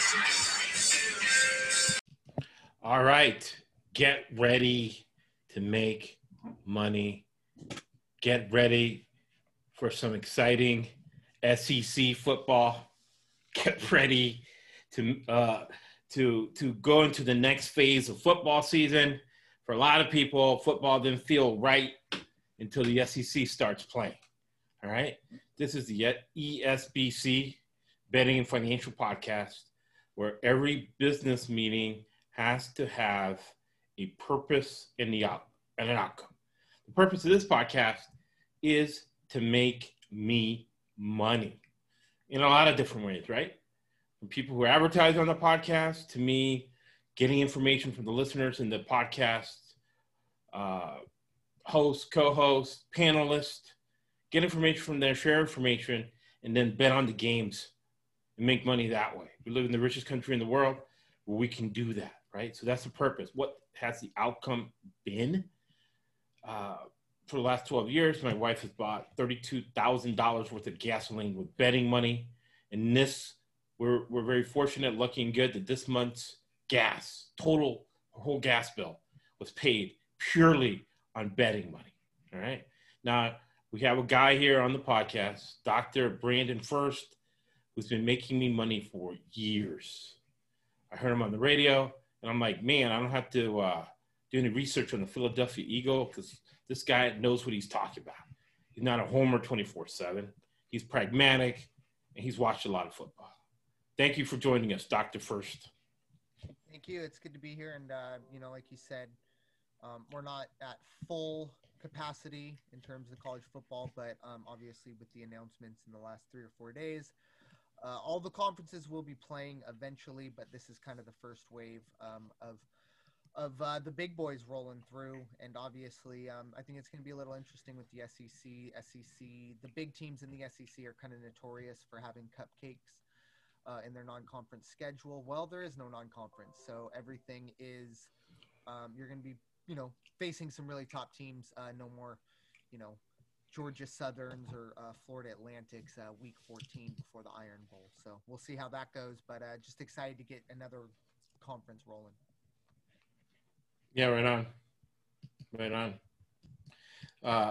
All right, get ready to make money. Get ready for some exciting SEC football. Get ready to go into the next phase of football season. For a lot of people, football didn't feel right until the SEC starts playing. All right, this is the ESBC Betting and Financial Podcast, where every business meeting has to have a purpose and an outcome. The purpose of this podcast is to make me money in a lot of different ways, right? From people who advertise on the podcast to me getting information from the listeners in the podcast, host, co-host, panelist, get information from there, share information, and then bet on the games and make money that way. We live in the richest country in the world where we can do that, right? So that's the purpose. What has the outcome been? For the last 12 years, my wife has bought $32,000 worth of gasoline with betting money. And this, we're very fortunate, lucky and good that this month's gas, whole gas bill was paid purely on betting money, all right? Now, we have a guy here on the podcast, Dr. Brandon First, who's been making me money for years. I heard him on the radio, and I'm like, man, I don't have to do any research on the Philadelphia Eagle because this guy knows what he's talking about. He's not a homer 24/7. He's pragmatic, and he's watched a lot of football. Thank you for joining us, Dr. First. Thank you. It's good to be here. And, like you said, we're not at full capacity in terms of college football, but obviously with the announcements in the last 3 or 4 days, all the conferences will be playing eventually, but this is kind of the first wave of the big boys rolling through. And obviously, I think it's going to be a little interesting with the SEC. The big teams in the SEC are kind of notorious for having cupcakes in their non-conference schedule. Well, there is no non-conference, so everything is you're going to be, facing some really top teams. No more, Georgia Southerns or Florida Atlantics week 14 before the Iron Bowl. So we'll see how that goes, but just excited to get another conference rolling. Yeah, right on.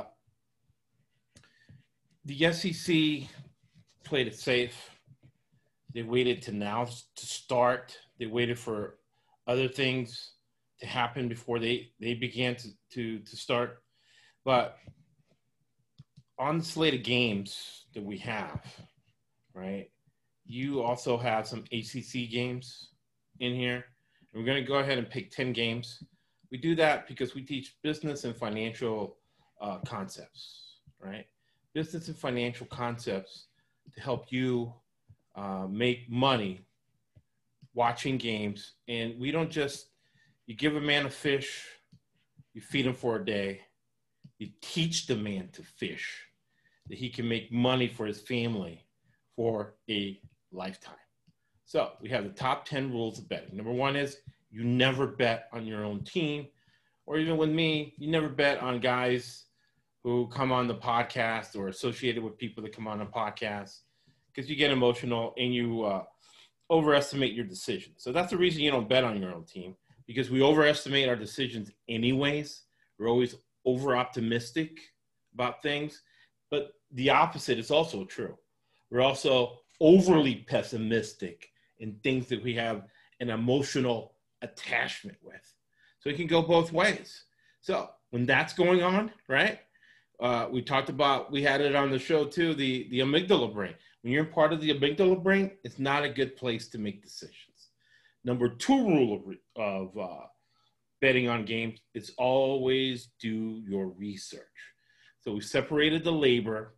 The SEC played it safe. They waited to now to start. They waited for other things to happen before they began to start. But on the slate of games that we have, right, you also have some ACC games in here. And we're going to go ahead and pick 10 games. We do that because we teach business and financial concepts, right? Business and financial concepts to help you make money watching games. And we don't just, you give a man a fish, you feed him for a day, you teach the man to fish, that he can make money for his family for a lifetime. So we have the top 10 rules of betting. Number 1 is you never bet on your own team, or even with me, you never bet on guys who come on the podcast or associated with people that come on a podcast, because you get emotional and you overestimate your decisions. So that's the reason you don't bet on your own team, because we overestimate our decisions anyways. We're always over-optimistic about things. But the opposite is also true. We're also overly pessimistic in things that we have an emotional attachment with. So it can go both ways. So when that's going on, right, we talked about, we had it on the show too, the amygdala brain. When you're part of the amygdala brain, it's not a good place to make decisions. Number 2 rule of betting on games is always do your research. So we separated the labor.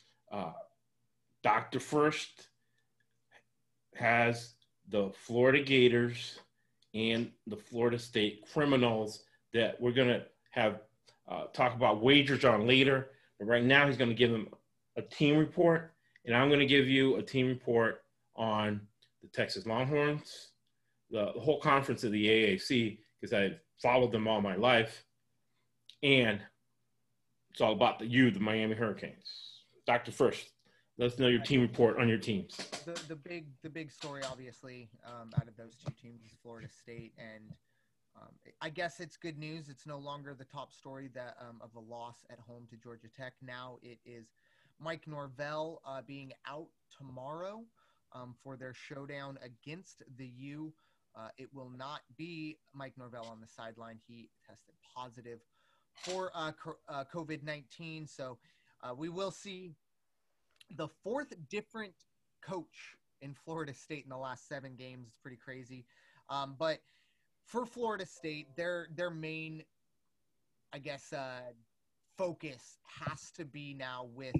Dr. First has the Florida Gators and the Florida State Criminals that we're going to have talk about wagers on later. But right now he's going to give them a team report, and I'm going to give you a team report on the Texas Longhorns, the whole conference of the AAC, because I've followed them all my life, and it's all about the Miami Hurricanes. Dr. First, Let us know your team report on your teams. The big story, obviously, out of those two teams is Florida State, and I guess it's good news. It's no longer the top story that of a loss at home to Georgia Tech. Now it is Mike Norvell being out tomorrow for their showdown against the U. It will not be Mike Norvell on the sideline. He tested positive for COVID-19, so we will see the fourth different coach in Florida State in the last 7 games. It's pretty crazy. But for Florida State, their main, I guess, focus has to be now with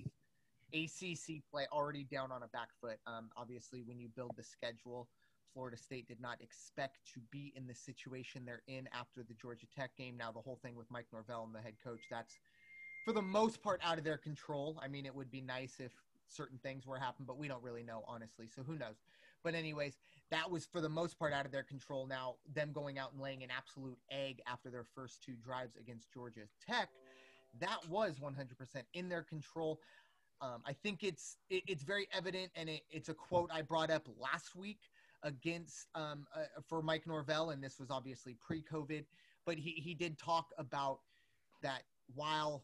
ACC play already down on a back foot. Obviously, when you build the schedule, Florida State did not expect to be in the situation they're in after the Georgia Tech game. Now, the whole thing with Mike Norvell and the head coach, that's for the most part out of their control. I mean, it would be nice if certain things were happening, but we don't really know, honestly. So who knows? But anyways, that was for the most part out of their control. Now, them going out and laying an absolute egg after their first 2 drives against Georgia Tech, that was 100% in their control. I think it's very evident, and it's a quote I brought up last week against for Mike Norvell, and this was obviously pre-COVID, but he did talk about that while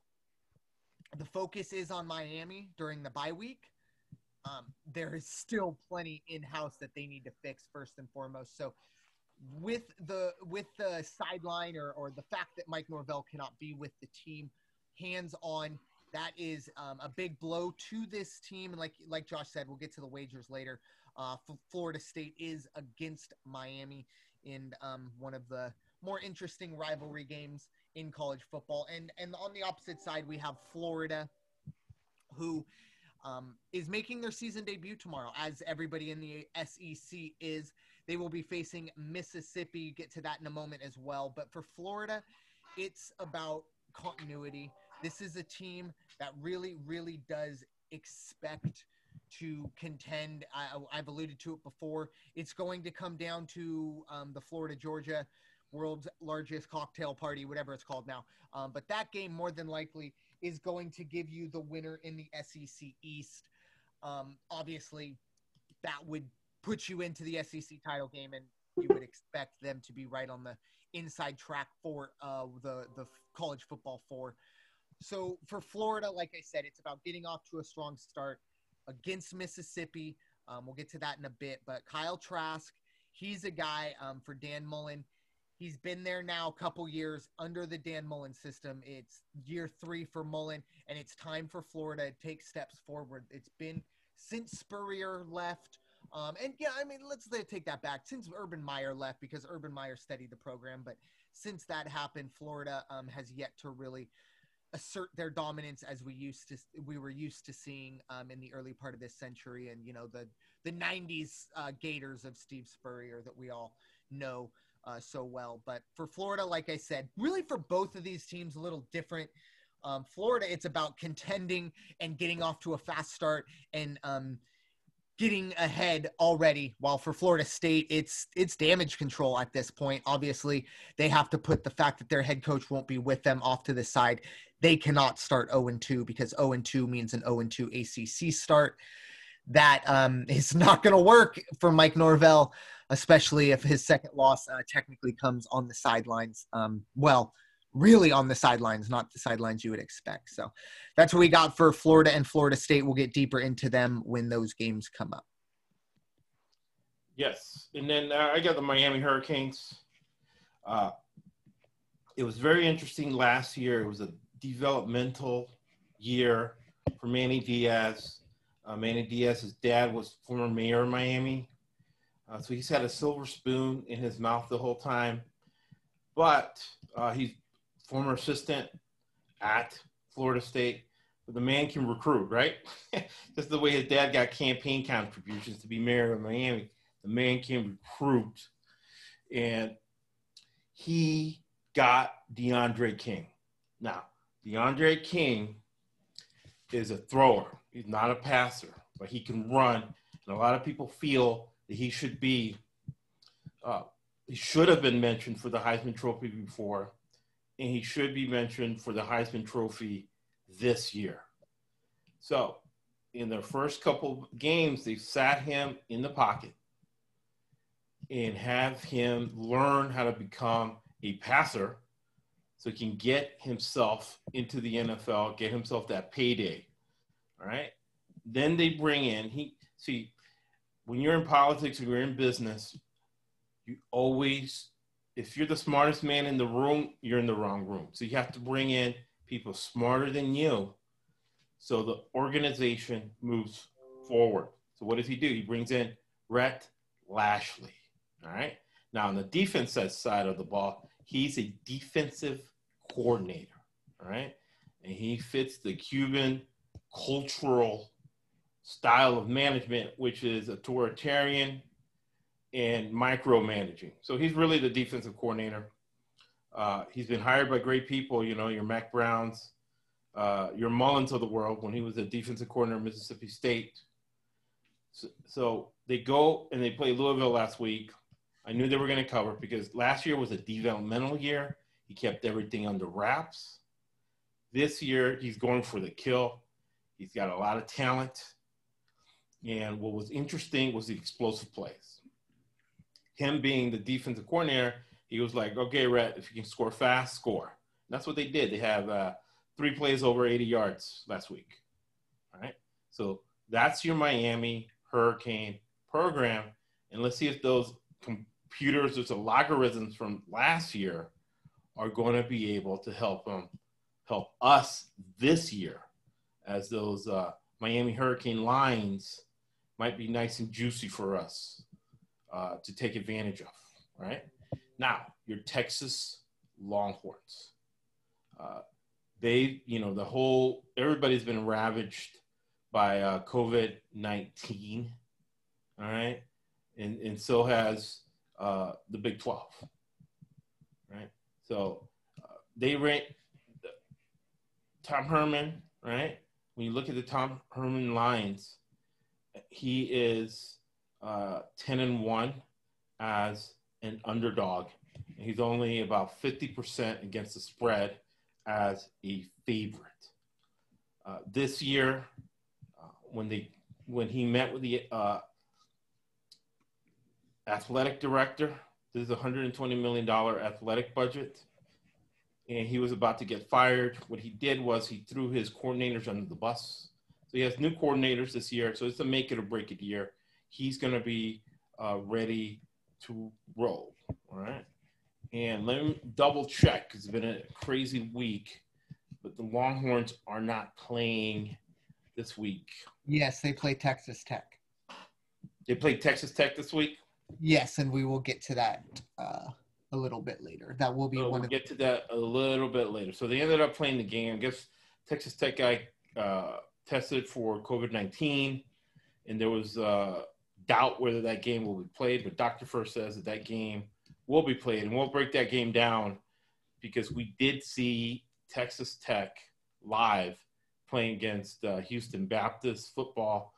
the focus is on Miami during the bye week, there is still plenty in-house that they need to fix first and foremost. So with the sideline or the fact that Mike Norvell cannot be with the team hands-on, that is a big blow to this team. And like Josh said, we'll get to the wagers later. Florida State is against Miami in one of the more interesting rivalry games in college football. And on the opposite side, we have Florida, who is making their season debut tomorrow, as everybody in the SEC is. They will be facing Mississippi. Get to that in a moment as well. But for Florida, it's about continuity. This is a team that really, really does expect to contend. I've alluded to it before. It's going to come down to the Florida-Georgia world's largest cocktail party, whatever it's called now. But that game more than likely is going to give you the winner in the SEC East. Obviously, that would put you into the SEC title game, and you would expect them to be right on the inside track for the college football 4. So for Florida, like I said, it's about getting off to a strong start against Mississippi. We'll get to that in a bit. But Kyle Trask, he's a guy for Dan Mullen. He's been there now a couple years under the Dan Mullen system. It's year 3 for Mullen, and it's time for Florida to take steps forward. It's been since Spurrier left. And yeah, I mean, let's take that back. Since Urban Meyer left, because Urban Meyer steadied the program. But since that happened, Florida has yet to really assert their dominance as we were used to seeing in the early part of this century, and the 90s Gators of Steve Spurrier that we all know so well. But for Florida, like I said, really for both of these teams, a little different. Florida, it's about contending and getting off to a fast start and getting ahead already, while for Florida State, it's damage control at this point. Obviously, they have to put the fact that their head coach won't be with them off to the side. They cannot start 0-2 because 0-2 means an 0-2 ACC start. That is not going to work for Mike Norvell, especially if his second loss technically comes on the sidelines. Really on the sidelines, not the sidelines you would expect. So that's what we got for Florida and Florida State. We'll get deeper into them when those games come up. Yes. And then I got the Miami Hurricanes. It was very interesting last year. It was a developmental year for Manny Diaz. Manny Diaz's dad was former mayor of Miami. So he's had a silver spoon in his mouth the whole time. But he's former assistant at Florida State. But the man can recruit, right? Just the way his dad got campaign contributions to be mayor of Miami. The man can recruit. And he got DeAndre King. Now, DeAndre King is a thrower. He's not a passer, but he can run. And a lot of people feel that he should have been mentioned for the Heisman Trophy before, and he should be mentioned for the Heisman Trophy this year. So in their first couple games, they sat him in the pocket and have him learn how to become a passer so he can get himself into the NFL, get himself that payday. All right. Then they bring in, when you're in politics or you're in business, you always, if you're the smartest man in the room, you're in the wrong room. So you have to bring in people smarter than you so the organization moves forward. So what does he do? He brings in Rhett Lashlee. All right. Now, on the defensive side of the ball, he's a defensive coordinator. All right. And he fits the Cuban cultural style of management, which is authoritarian and micromanaging. So he's really the defensive coordinator. He's been hired by great people, your Mac Browns, your Mullins of the world when he was a defensive coordinator at Mississippi State. So they go and they play Louisville last week. I knew they were going to cover because last year was a developmental year. He kept everything under wraps. This year, he's going for the kill. He's got a lot of talent. And what was interesting was the explosive plays. Him being the defensive coordinator, he was like, okay, Rhett, if you can score fast, score. And that's what they did. They have 3 plays over 80 yards last week. All right. So that's your Miami Hurricane program. And let's see if those computers, there's logarithms from last year, are going to be able to help us this year, as those Miami Hurricane lines might be nice and juicy for us to take advantage of, right? Now, your Texas Longhorns. Everybody's been ravaged by COVID-19, all right? And so has the Big 12, right? So they rank Tom Herman, right? When you look at the Tom Herman lines, he is 10-1 as an underdog. He's only about 50% against the spread as a favorite. This year, when he met with the athletic director, this is a $120 million athletic budget, and he was about to get fired. What he did was he threw his coordinators under the bus. So he has new coordinators this year, so it's a make it or break it year. He's going to be ready to roll, all right? And let me double check, because it's been a crazy week, but the Longhorns are not playing this week. Yes, they play Texas Tech. They play Texas Tech this week? Yes, and we will get to that a little bit later. That will be We'll get to that a little bit later. So they ended up playing the game. I guess Texas Tech guy tested for COVID-19, and there was doubt whether that game will be played, but Dr. First says that game will be played, and we'll break that game down because we did see Texas Tech live playing against Houston Baptist football.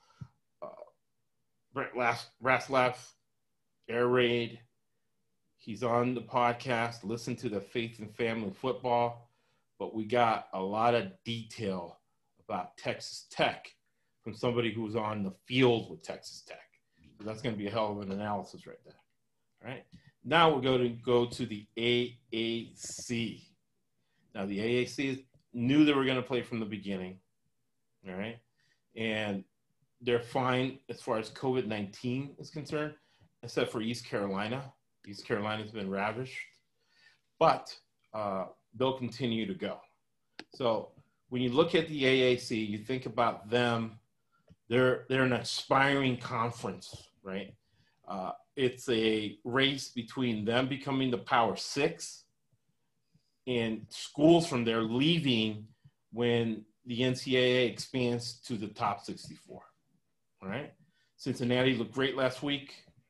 Brett Raslaf, Air Raid. He's on the podcast. Listen to the Faith and Family Football. But we got a lot of detail about Texas Tech from somebody who was on the field with Texas Tech. So that's going to be a hell of an analysis right there. All right. Now we're going to go to the AAC. Now the AAC knew they were going to play from the beginning. All right. And they're fine as far as COVID-19 is concerned, except for East Carolina. East Carolina's been ravished, but they'll continue to go. So when you look at the AAC, you think about them. They're an aspiring conference, right? It's a race between them becoming the Power Six and schools from there leaving when the NCAA expands to the top 64. All right. Cincinnati looked great last week.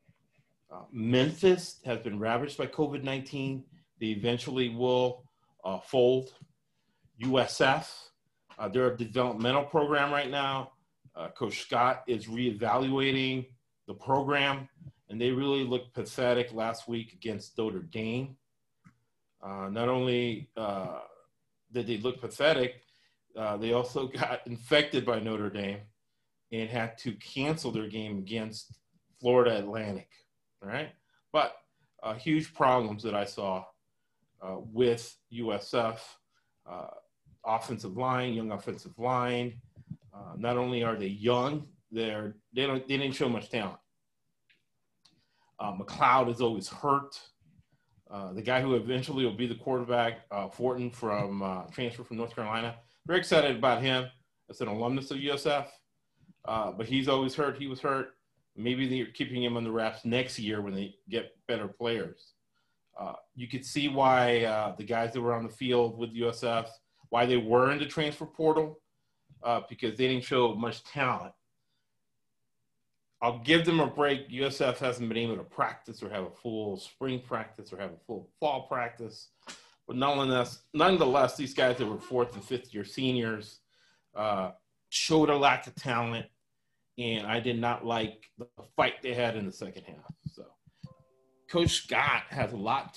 Memphis has been ravaged by COVID-19. They eventually will fold. USF, they're a developmental program right now. Coach Scott is reevaluating the program, and they really looked pathetic last week against Notre Dame. Not only did they look pathetic, they also got infected by Notre Dame. and had to cancel their game against Florida Atlantic. All right. But huge problems that I saw with USF, offensive line, young offensive line. Not only are they young, they didn't show much talent. McLeod is always hurt. The guy who eventually will be the quarterback, Fortin from transfer from North Carolina. Very excited about him as an alumnus of USF, but he's always hurt. He was hurt. Maybe they're keeping him on the wraps next year when they get better players. You could see why the guys that were on the field with USF, why they were in the transfer portal, because they didn't show much talent. I'll give them a break. USF hasn't been able to practice or have a full spring practice or have a full fall practice. But nonetheless, these guys that were fourth and fifth year seniors showed a lack of talent, and I did not like the fight they had in the second half. So Coach Scott has a lot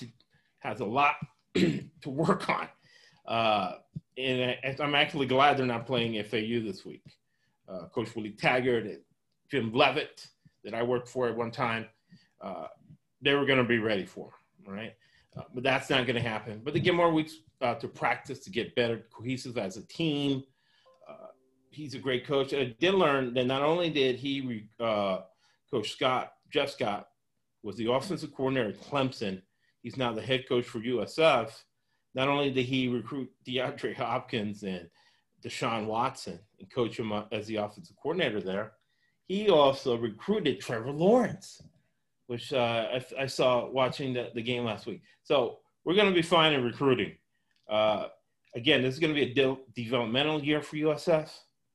to work on. And I'm actually glad they're not playing FAU this week. Coach Willie Taggart and Jim Levitt, that I worked for at one time, they were going to be ready for him, all right? But that's not going to happen. But they get more weeks to practice to get better, cohesive as a team. He's a great coach. And I did learn that not only did he, Coach Scott, Jeff Scott, was the offensive coordinator at Clemson. He's now the head coach for USF. Not only did he recruit DeAndre Hopkins and Deshaun Watson and coach him as the offensive coordinator there, he also recruited Trevor Lawrence, which I saw watching the game last week. So we're going to be fine in recruiting. Again, this is going to be a developmental year for USF.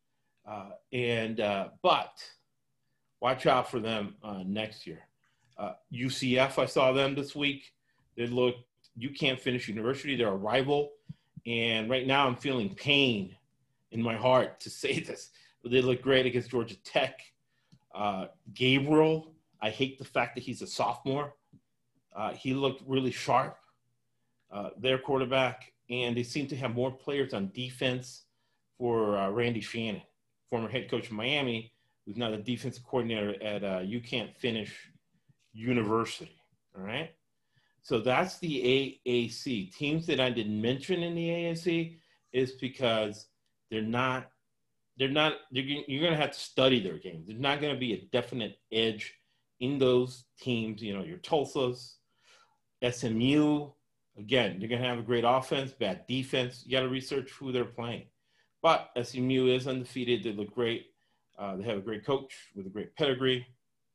But watch out for them next year. UCF, I saw them this week. You can't finish university. They're a rival. And right now I'm feeling pain in my heart to say this, but they look great against Georgia Tech. Gabriel, I hate the fact that he's a sophomore. He looked really sharp, their quarterback, and they seem to have more players on defense for Randy Shannon, former head coach of Miami, who's now the defensive coordinator at You Can't Finish University, all right? So that's the AAC. Teams that I didn't mention in the AAC is because you're going to have to study their games. There's not going to be a definite edge in those teams. You know, your Tulsas, SMU, again, you're going to have a great offense, bad defense. You got to research who they're playing. But SMU is undefeated. They look great. They have a great coach with a great pedigree.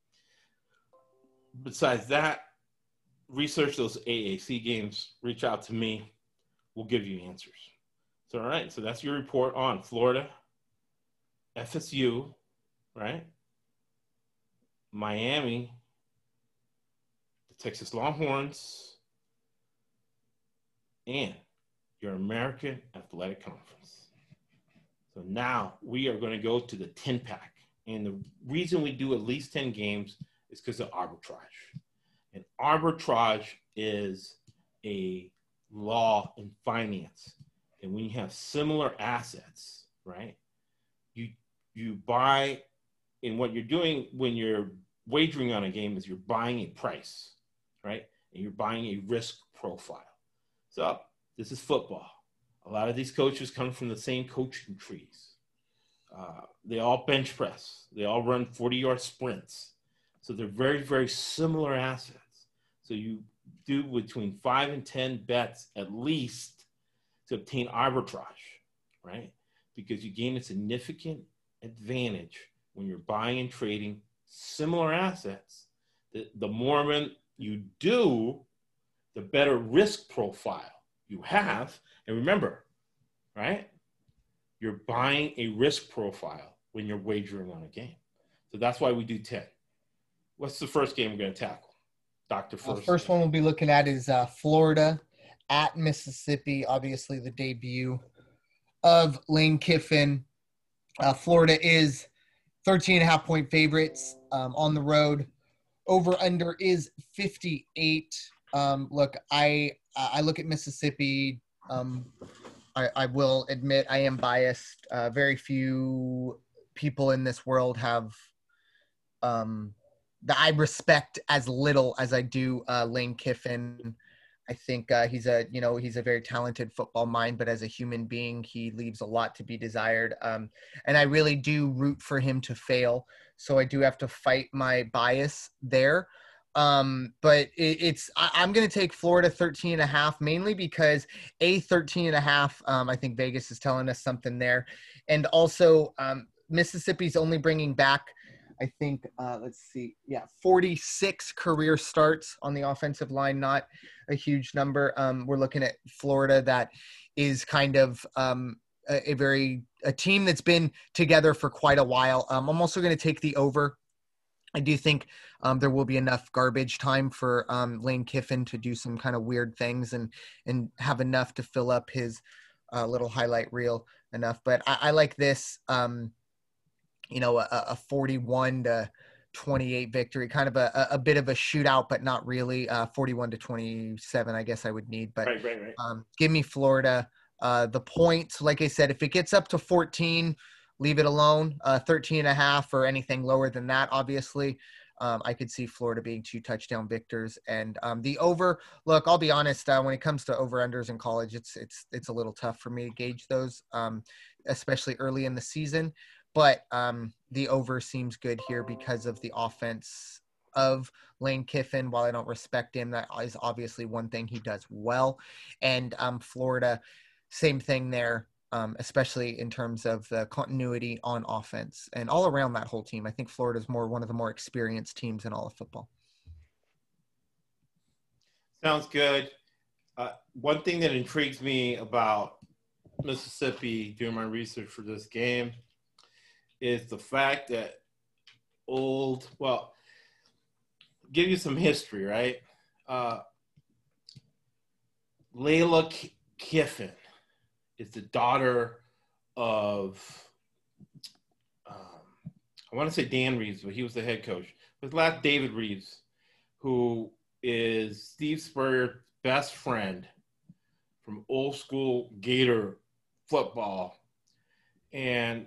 Besides that, research those AAC games. Reach out to me. We'll give you answers. So, all right. So that's your report on Florida, FSU, right? Miami, the Texas Longhorns, and your American Athletic Conference. So now we are going to go to the 10-pack. And the reason we do at least 10 games is because of arbitrage. And arbitrage is a law in finance. And when you have similar assets, right, you buy, and what you're doing when you're wagering on a game is you're buying a price, right? And you're buying a risk profile. So this is football. A lot of these coaches come from the same coaching trees. They all bench press. They all run 40-yard sprints. So they're very, very similar assets. So you do between 5 and 10 bets at least to obtain arbitrage, right? Because you gain a significant advantage when you're buying and trading similar assets. The more you do, the better risk profile you have. And remember, right? You're buying a risk profile when you're wagering on a game. So that's why we do 10. What's the first game we're going to tackle? Dr. First. First one we'll be looking at is Florida at Mississippi, obviously the debut of Lane Kiffin. Florida is 13.5-point favorites on the road. Over-under is 58. Look, I look at Mississippi. I will admit I am biased. Very few people in this world have that I respect as little as I do Lane Kiffin. I think he's a very talented football mind, but as a human being, he leaves a lot to be desired. And I really do root for him to fail. So I do have to fight my bias there. But I'm going to take Florida 13.5, mainly because 13.5, I think Vegas is telling us something there. And also Mississippi's only bringing back, I think, 46 career starts on the offensive line, not a huge number. We're looking at Florida that is kind of a team that's been together for quite a while. I'm also going to take the over. I do think there will be enough garbage time for Lane Kiffin to do some kind of weird things and have enough to fill up his little highlight reel enough. But I like this, a 41-28 victory, kind of a bit of a shootout, but not really. 41-27, I guess I would need. But Right. Give me Florida. The points, like I said, if it gets up to 14, leave it alone. 13.5 or anything lower than that, obviously. I could see Florida being 2 touchdown victors. And the over, look, I'll be honest, when it comes to over-unders in college, it's a little tough for me to gauge those, especially early in the season. But the over seems good here because of the offense of Lane Kiffin. While I don't respect him, that is obviously one thing he does well. And Florida, same thing there, especially in terms of the continuity on offense and all around that whole team. I think Florida is one of the more experienced teams in all of football. Sounds good. One thing that intrigues me about Mississippi doing my research for this game is the fact that give you some history, right? Layla Kiffin is the daughter of, I want to say Dan Reeves, but he was the head coach. His last David Reeves, who is Steve Spurrier's best friend from old school Gator football. And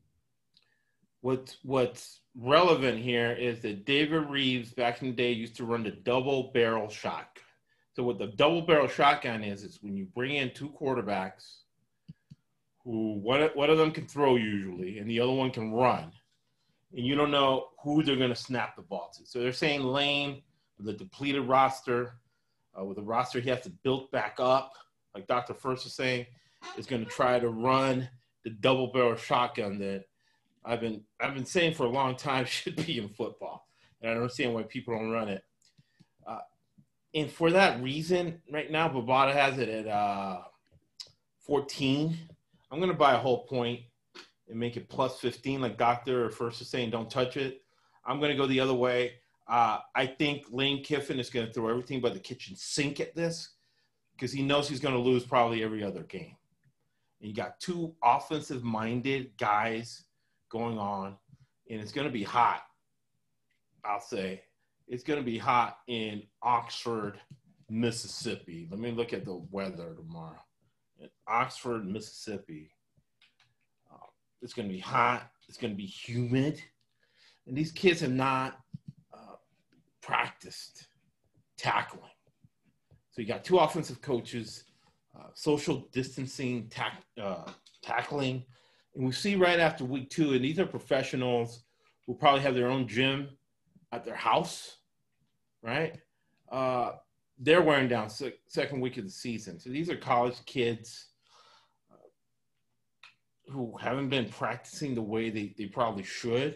what's relevant here is that David Reeves back in the day used to run the double barrel shotgun. So what the double barrel shotgun is when you bring in 2 quarterbacks who one of them can throw usually and the other one can run, and you don't know who they're going to snap the ball to. So they're saying Lane, with a depleted roster, with a roster he has to build back up, like Dr. First was saying, is going to try to run the double barrel shotgun that I've been saying for a long time should be in football, and I don't understand why people don't run it. And for that reason, right now Bovada has it at 14. I'm going to buy a whole point and make it plus 15, like Dr. First is saying. Don't touch it. I'm going to go the other way. I think Lane Kiffin is going to throw everything but the kitchen sink at this because he knows he's going to lose probably every other game. And you got 2 offensive-minded guys going on, and it's going to be hot, I'll say. It's going to be hot in Oxford, Mississippi. Let me look at the weather tomorrow. In Oxford, Mississippi, it's going to be hot. It's going to be humid. And these kids have not practiced tackling. So you got 2 offensive coaches, social distancing, tackling. And we see right after week 2, and these are professionals who probably have their own gym at their house, right? They're wearing down second week of the season. So these are college kids who haven't been practicing the way they probably should.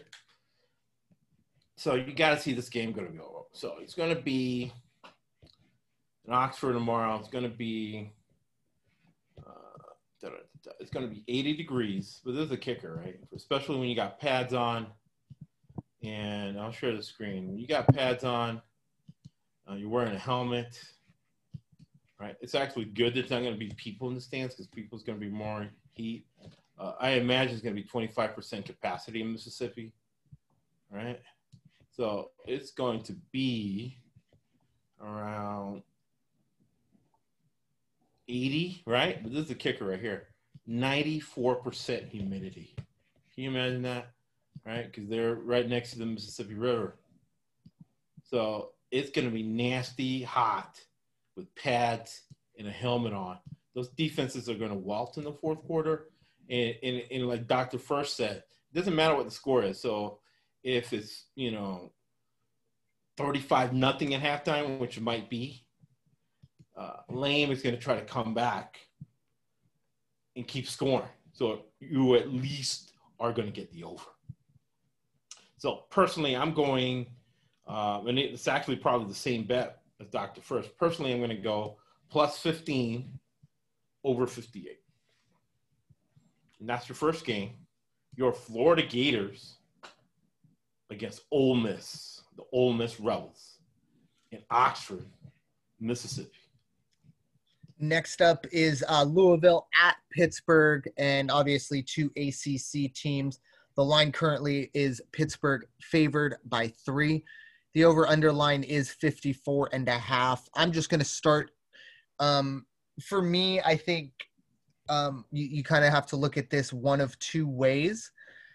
So you got to see this game going to go. So it's going to be in Oxford tomorrow. It's going to be 80 degrees, but this is a kicker, right? Especially when you got pads on. And I'll share the screen. When you got pads on, you're wearing a helmet, right? It's actually good there's not going to be people in the stands because people's going to be more heat. I imagine it's going to be 25% capacity in Mississippi, right? So it's going to be around 80, right? But this is the kicker right here. 94% humidity. Can you imagine that? right? Because they're right next to the Mississippi River. So it's going to be nasty hot with pads and a helmet on. Those defenses are going to waltz in the fourth quarter. And like Dr. First said, it doesn't matter what the score is. So if it's, 35-0 at halftime, which it might be, Lame is going to try to come back and keep scoring. So you at least are going to get the over. So personally, I'm going, and it's actually probably the same bet as Dr. First. Personally, I'm going to go plus 15 over 58. And that's your first game. Your Florida Gators against Ole Miss, the Ole Miss Rebels in Oxford, Mississippi. Next up is Louisville at Pittsburgh, and obviously two ACC teams. The line currently is Pittsburgh favored by 3. The over-under line is 54.5. I'm just going to start. For me, I think you kind of have to look at this one of two ways.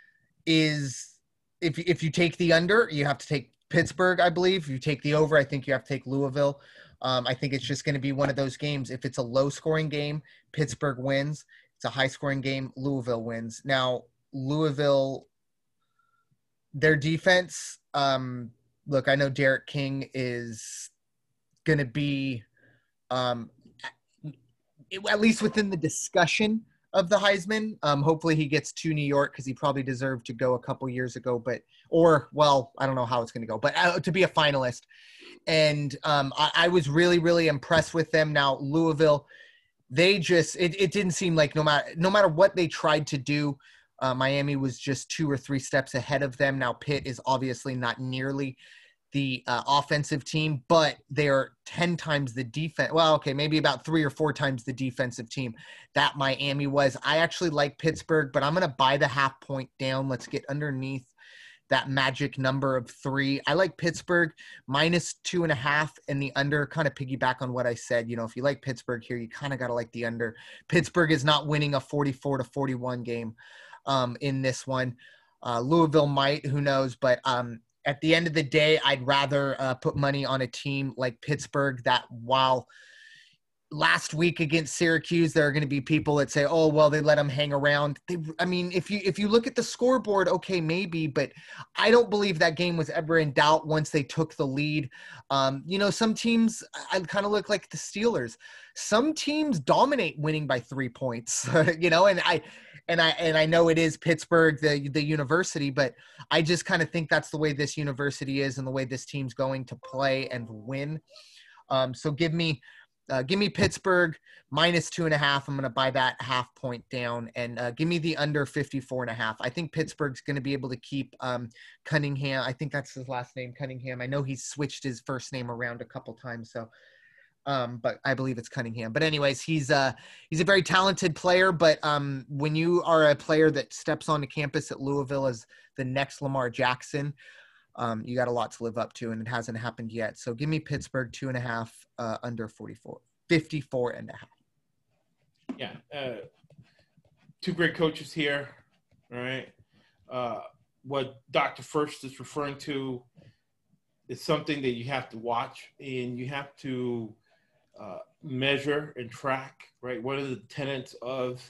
Is if you take the under, you have to take Pittsburgh, I believe. If you take the over, I think you have to take Louisville. I think it's just going to be one of those games. If it's a low-scoring game, Pittsburgh wins. It's a high-scoring game, Louisville wins. Now, Louisville, their defense, look, I know Derek King is going to be at least within the discussion of the Heisman. Hopefully he gets to New York because he probably deserved to go a couple years ago, I don't know how it's going to go, but to be a finalist. And I was really, really impressed with them. Now, Louisville, they just it didn't seem like no matter what they tried to do, Miami was just 2 or 3 steps ahead of them. Now, Pitt is obviously not nearly the offensive team, but they are 10 times the defense. Well, okay, maybe about 3 or 4 times the defensive team that Miami was. I actually like Pittsburgh, but I'm going to buy the half point down. Let's get underneath that magic number of 3. I like Pittsburgh minus 2.5 and the under. Kind of piggyback on what I said. If you like Pittsburgh here, you kind of got to like the under. Pittsburgh is not winning a 44-41 game in this one. Louisville might, who knows, but at the end of the day, I'd rather put money on a team like Pittsburgh that while last week against Syracuse, there are going to be people that say, oh, well, they let them hang around. If you look at the scoreboard, okay, maybe, but I don't believe that game was ever in doubt once they took the lead. Some teams, I kind of look like the Steelers. Some teams dominate winning by 3 points, and I know it is Pittsburgh, the university, but I just kind of think that's the way this university is and the way this team's going to play and win. So give me Pittsburgh minus 2.5. I'm going to buy that half point down and give me the under 54.5. I think Pittsburgh's going to be able to keep Cunningham. I think that's his last name, Cunningham. I know he's switched his first name around a couple times, so but I believe it's Cunningham. But anyways, he's a very talented player. But when you are a player that steps onto campus at Louisville as the next Lamar Jackson, you got a lot to live up to, and it hasn't happened yet. So give me Pittsburgh 2.5 under 54.5. Yeah. 2 great coaches here. All right. What Dr. First is referring to is something that you have to watch and you have to measure and track, right? One of the tenets of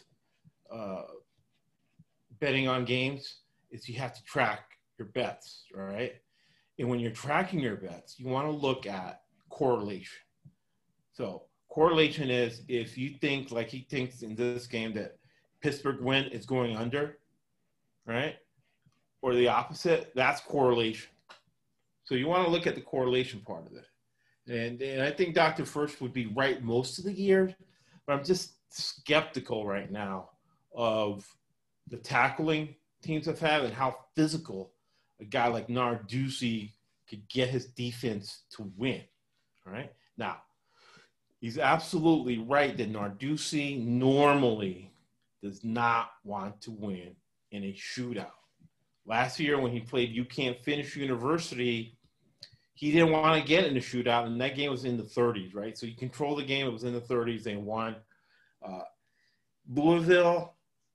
betting on games is you have to track your bets, right? And when you're tracking your bets, you want to look at correlation. So correlation is if you think like he thinks in this game that Pittsburgh win is going under, right? Or the opposite, that's correlation. So you want to look at the correlation part of it. And I think Dr. First would be right most of the year, but I'm just skeptical right now of the tackling teams have had and how physical a guy like Narduzzi could get his defense to win. All right. Now, he's absolutely right that Narduzzi normally does not want to win in a shootout. Last year when he played You Can't Finish University, he didn't want to get in the shootout, and that game was in the 30s, right? So he controlled the game. It was in the 30s. They won. Louisville,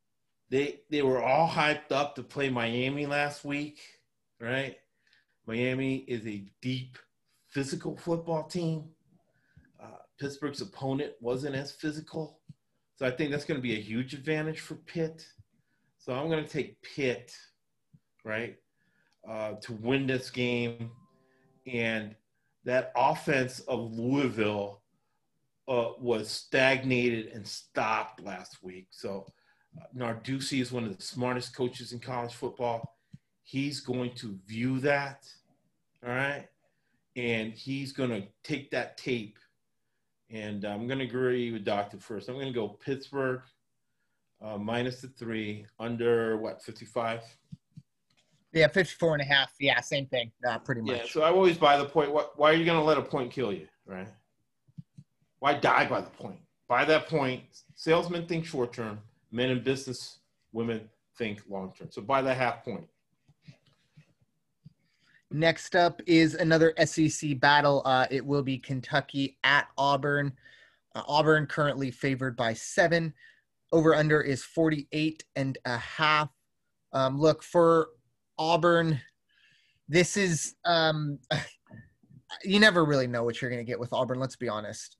they were all hyped up to play Miami last week, right? Miami is a deep physical football team. Pittsburgh's opponent wasn't as physical. So I think that's going to be a huge advantage for Pitt. So I'm going to take Pitt, right, to win this game. And that offense of Louisville was stagnated and stopped last week. So Narduzzi is one of the smartest coaches in college football. He's going to view that, all right? And he's going to take that tape. And I'm going to agree with Doctor first. I'm going to go Pittsburgh minus the 3, under, 55? Yeah, 54.5. Yeah, same thing, pretty much. Yeah, so I always buy the point. Why are you going to let a point kill you, right? Why die by the point? By that point, salesmen think short term, men in business, women think long term. So by that half point. Next up is another SEC battle. It will be Kentucky at Auburn. Auburn currently favored by 7. Over-under is 48.5. Look, for Auburn, this is you never really know what you're going to get with Auburn. Let's be honest.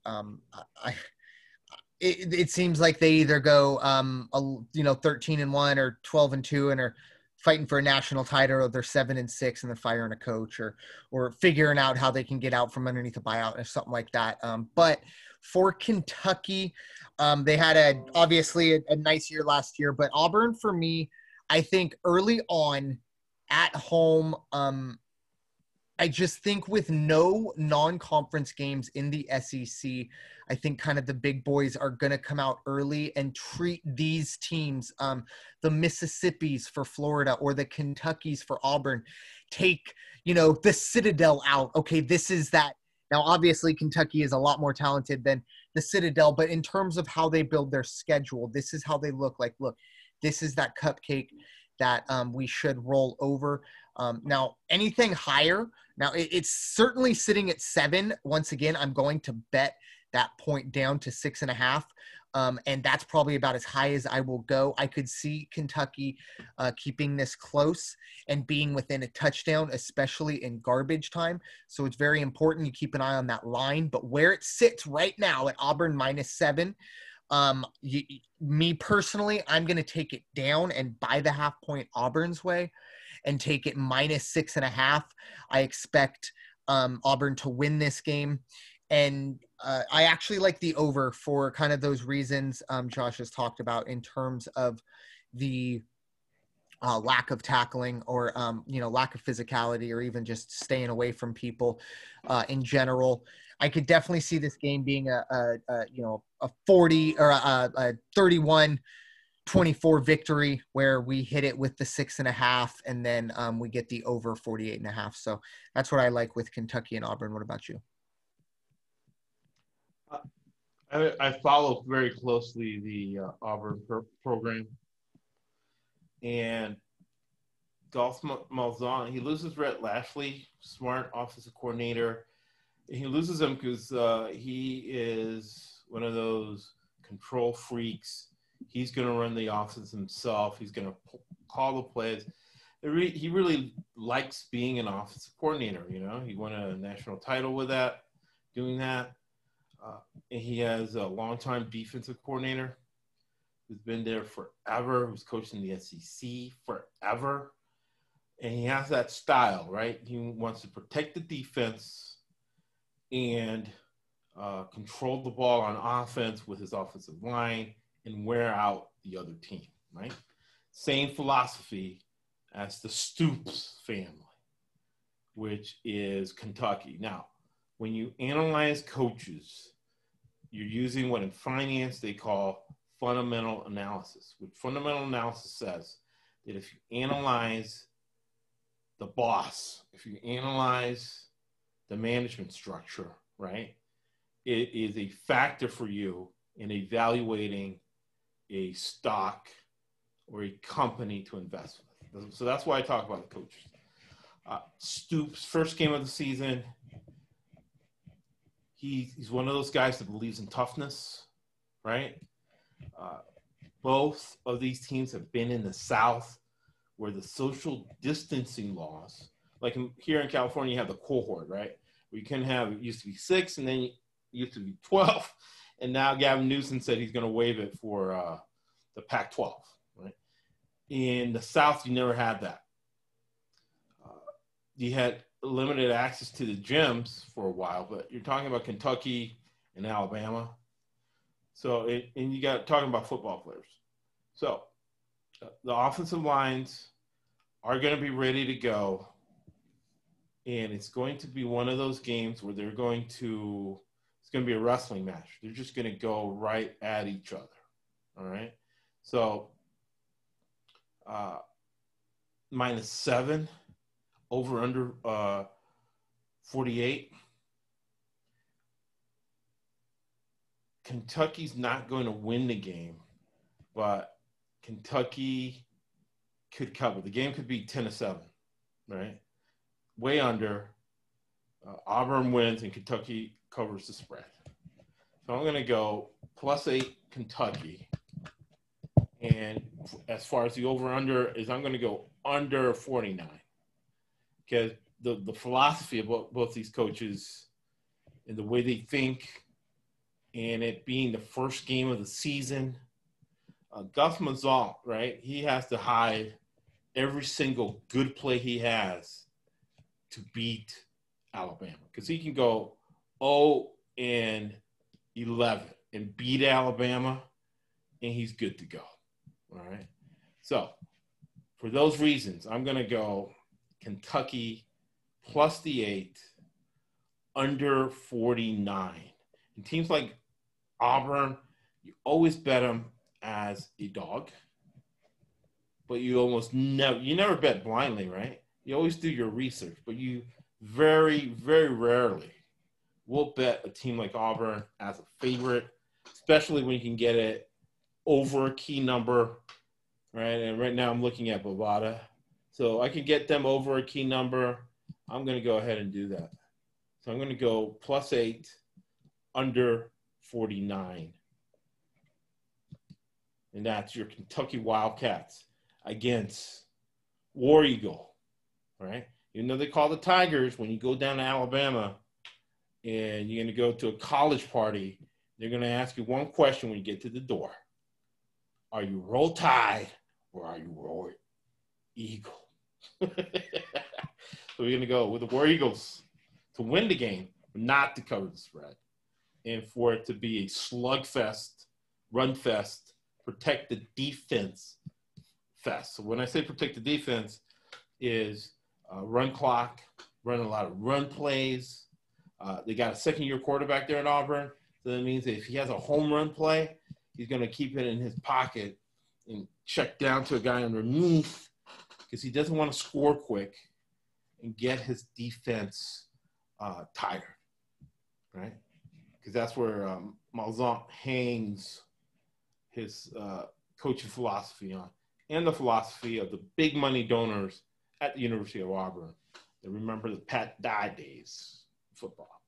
It seems like they either go 13-1 or 12-2 and are fighting for a national title, or they're 7-6 and they're firing a coach, or figuring out how they can get out from underneath a buyout or something like that. But for Kentucky, they had obviously a nice year last year, but Auburn, for me, I think early on at home, I just think with no non-conference games in the SEC, I think kind of the big boys are going to come out early and treat these teams, the Mississippis for Florida or the Kentuckys for Auburn, take, the Citadel out. Okay, this is that. Now, obviously, Kentucky is a lot more talented than the Citadel, but in terms of how they build their schedule, this is how they look like. Look, this is that cupcake that we should roll over. Now, anything higher, now it's certainly sitting at 7. Once again, I'm going to bet that point down to 6.5. And that's probably about as high as I will go. I could see Kentucky keeping this close and being within a touchdown, especially in garbage time. So it's very important you keep an eye on that line. But where it sits right now at Auburn minus 7, me personally, I'm going to take it down and buy the half point Auburn's way and take it minus 6.5. I expect Auburn to win this game. And I actually like the over for kind of those reasons Josh has talked about in terms of the lack of tackling or, lack of physicality, or even just staying away from people in general. I could definitely see this game being a 40 or a 31-24 victory where we hit it with the 6.5 and then we get the over 48.5. So that's what I like with Kentucky and Auburn. What about you? I follow very closely the Auburn program, and Gus Malzahn, he loses Rhett Lashlee, smart offensive coordinator. He loses him because he is one of those control freaks. He's going to run the offense himself. He's going to call the plays. He really likes being an offensive coordinator. He won a national title with that, doing that. And he has a longtime defensive coordinator who's been there forever, who's coached in the SEC forever. And he has that style, right? He wants to protect the defense and control the ball on offense with his offensive line and wear out the other team, right? Same philosophy as the Stoops family, which is Kentucky. Now, when you analyze coaches, you're using what in finance they call fundamental analysis, which fundamental analysis says that if you analyze the boss, if you analyze the management structure, right, it is a factor for you in evaluating a stock or a company to invest with. So that's why I talk about the coaches. Stoops, first game of the season, he's one of those guys that believes in toughness, right? both of these teams have been in the South where the social distancing laws, like here in California, you have the cohort, right? We can have, it used to be 6 and then it used to be 12. And now Gavin Newsom said he's going to waive it for the Pac-12, right? In the South, you never had that. You had limited access to the gyms for a while, but you're talking about Kentucky and Alabama. So, and you got talking about football players. So the offensive lines are going to be ready to go. And it's going to be one of those games where it's going to be a wrestling match. They're just going to go right at each other. All right. So -7 over under 48. Kentucky's not going to win the game, but Kentucky could cover. The game could be 10-7, right? Way under. Auburn wins and Kentucky covers the spread. So I'm going to go +8 Kentucky. And as far as the over-under is, I'm going to go under 49. Because the philosophy of both these coaches and the way they think, and it being the first game of the season, Gus Malzahn, right? He has to hide every single good play he has to beat Alabama, because he can go 0-11 and beat Alabama, and he's good to go. All right. So for those reasons, I'm going to go Kentucky +8, under 49. And teams like Auburn, you always bet them as a dog, but you almost never bet blindly, right? You always do your research, but you very, very rarely will bet a team like Auburn as a favorite, especially when you can get it over a key number, right? And right now I'm looking at Bovada. So I can get them over a key number. I'm going to go ahead and do that. So I'm going to go +8, under 49. And that's your Kentucky Wildcats against War Eagle, right? Even though they call the Tigers, when you go down to Alabama and you're going to go to a college party, they're going to ask you one question when you get to the door. Are you Roll Tide or are you War Eagle? So we're going to go with the War Eagles to win the game, but not to cover the spread. And for it to be a slugfest, run fest, protect the defense fest. So when I say protect the defense is run clock, run a lot of run plays. They got a second-year quarterback there in Auburn. So that means that if he has a home run play, he's going to keep it in his pocket and check down to a guy underneath because he doesn't want to score quick and get his defense tired, right? Because that's where Malzahn hangs his coaching philosophy on, and the philosophy of the big money donors at the University of Auburn that remember the Pat Dye days of football.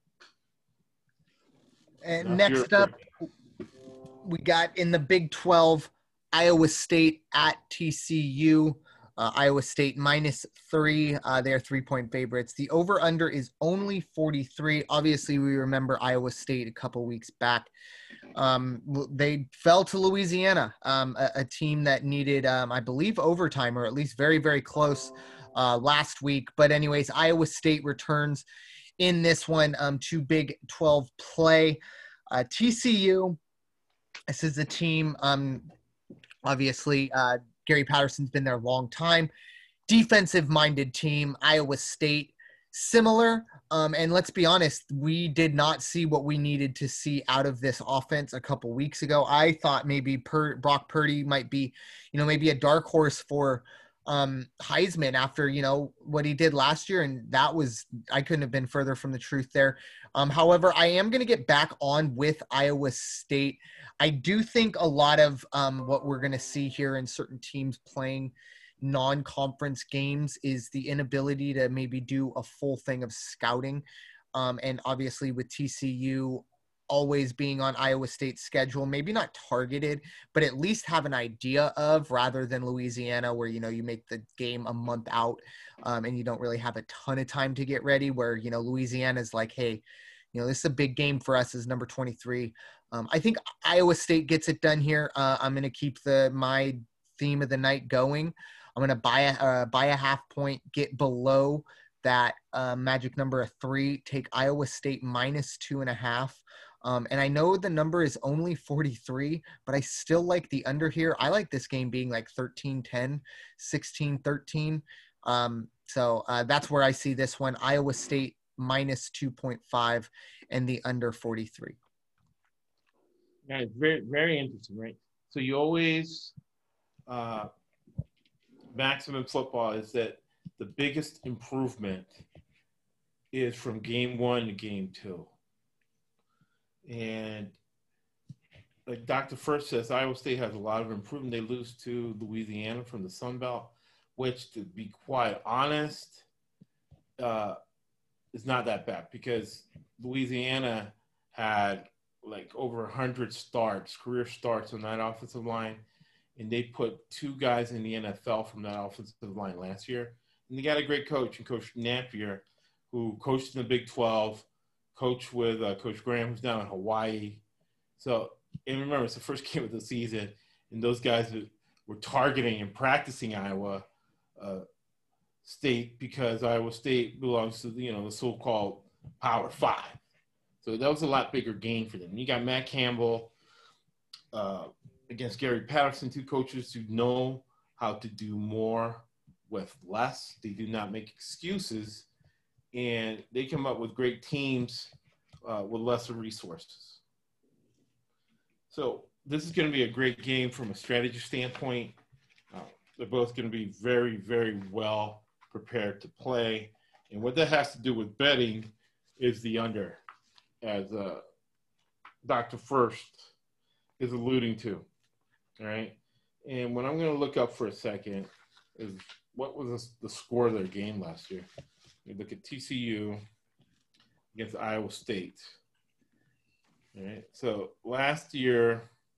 And next up, we got in the Big 12, Iowa State at TCU. Iowa State -3. They're 3-point favorites. The over-under is only 43. Obviously, we remember Iowa State a couple weeks back. They fell to Louisiana, a team that needed, I believe, overtime, or at least very, very close last week. But anyways, Iowa State returns in this one to Big 12 play. TCU, this is a team, obviously, Gary Patterson's been there a long time. Defensive-minded team. Iowa State, similar. And let's be honest, we did not see what we needed to see out of this offense a couple weeks ago. I thought maybe Brock Purdy might be, maybe a dark horse for Heisman after, what he did last year. And I couldn't have been further from the truth there. However, I am going to get back on with Iowa State. I do think a lot of what we're going to see here in certain teams playing non-conference games is the inability to maybe do a full thing of scouting. And obviously with TCU, always being on Iowa State's schedule, maybe not targeted, but at least have an idea of, rather than Louisiana, where, you make the game a month out and you don't really have a ton of time to get ready, where, Louisiana is like, hey, this is a big game for us as number 23. I think Iowa State gets it done here. I'm going to keep my theme of the night going. I'm going to buy a half point, get below that magic number of 3, take Iowa State -2.5. And I know the number is only 43, but I still like the under here. I like this game being like 13-10, 16-13. So that's where I see this one. Iowa State -2.5 and the under 43. Yeah, it's very, very interesting, right? So you always, maximum football is that the biggest improvement is from game 1 to game 2. And like Dr. First says, Iowa State has a lot of improvement. They lose to Louisiana from the Sun Belt, which, to be quite honest, is not that bad, because Louisiana had like over 100 career starts on that offensive line, and they put 2 guys in the NFL from that offensive line last year. And they got a great coach, and Coach Napier, who coached in the Big 12, coached with Coach Graham, who's down in Hawaii. So, and remember, it's the first game of the season, and those guys were targeting and practicing Iowa State, because Iowa State belongs to, the so-called Power 5. So that was a lot bigger game for them. You got Matt Campbell against Gary Patterson, 2 coaches who know how to do more with less. They do not make excuses, and they come up with great teams with lesser resources. So this is going to be a great game from a strategy standpoint. They're both going to be very, very well prepared to play. And what that has to do with betting is the under, as Dr. First is alluding to. All right. And what I'm going to look up for a second is, what was the score of their game last year? You look at TCU against Iowa State. All right. So last year,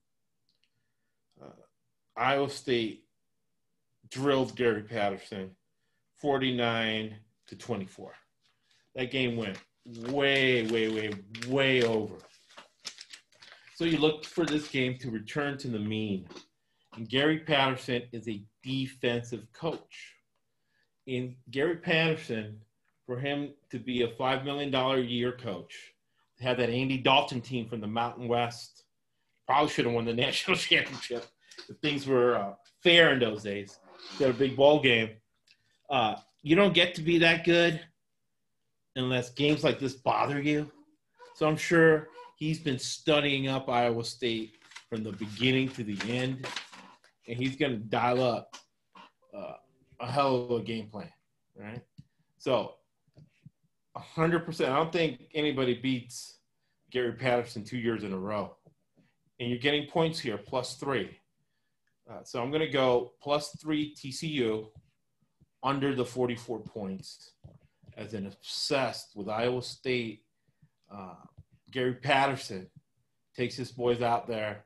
Iowa State drilled Gary Patterson 49-24. That game went way, way, way, way over. So you look for this game to return to the mean. And Gary Patterson is a defensive coach. And Gary Patterson, for him to be a $5 million a year coach, to have that Andy Dalton team from the Mountain West, probably should have won the national championship if things were fair in those days. Got a big bowl game. You don't get to be that good unless games like this bother you. So I'm sure he's been studying up Iowa State from the beginning to the end, and he's going to dial up a hell of a game plan, right? So 100%, I don't think anybody beats Gary Patterson 2 years in a row. And you're getting points here, +3. So I'm going to go +3 TCU, under the 44 points, as an obsessed with Iowa State. Gary Patterson takes his boys out there.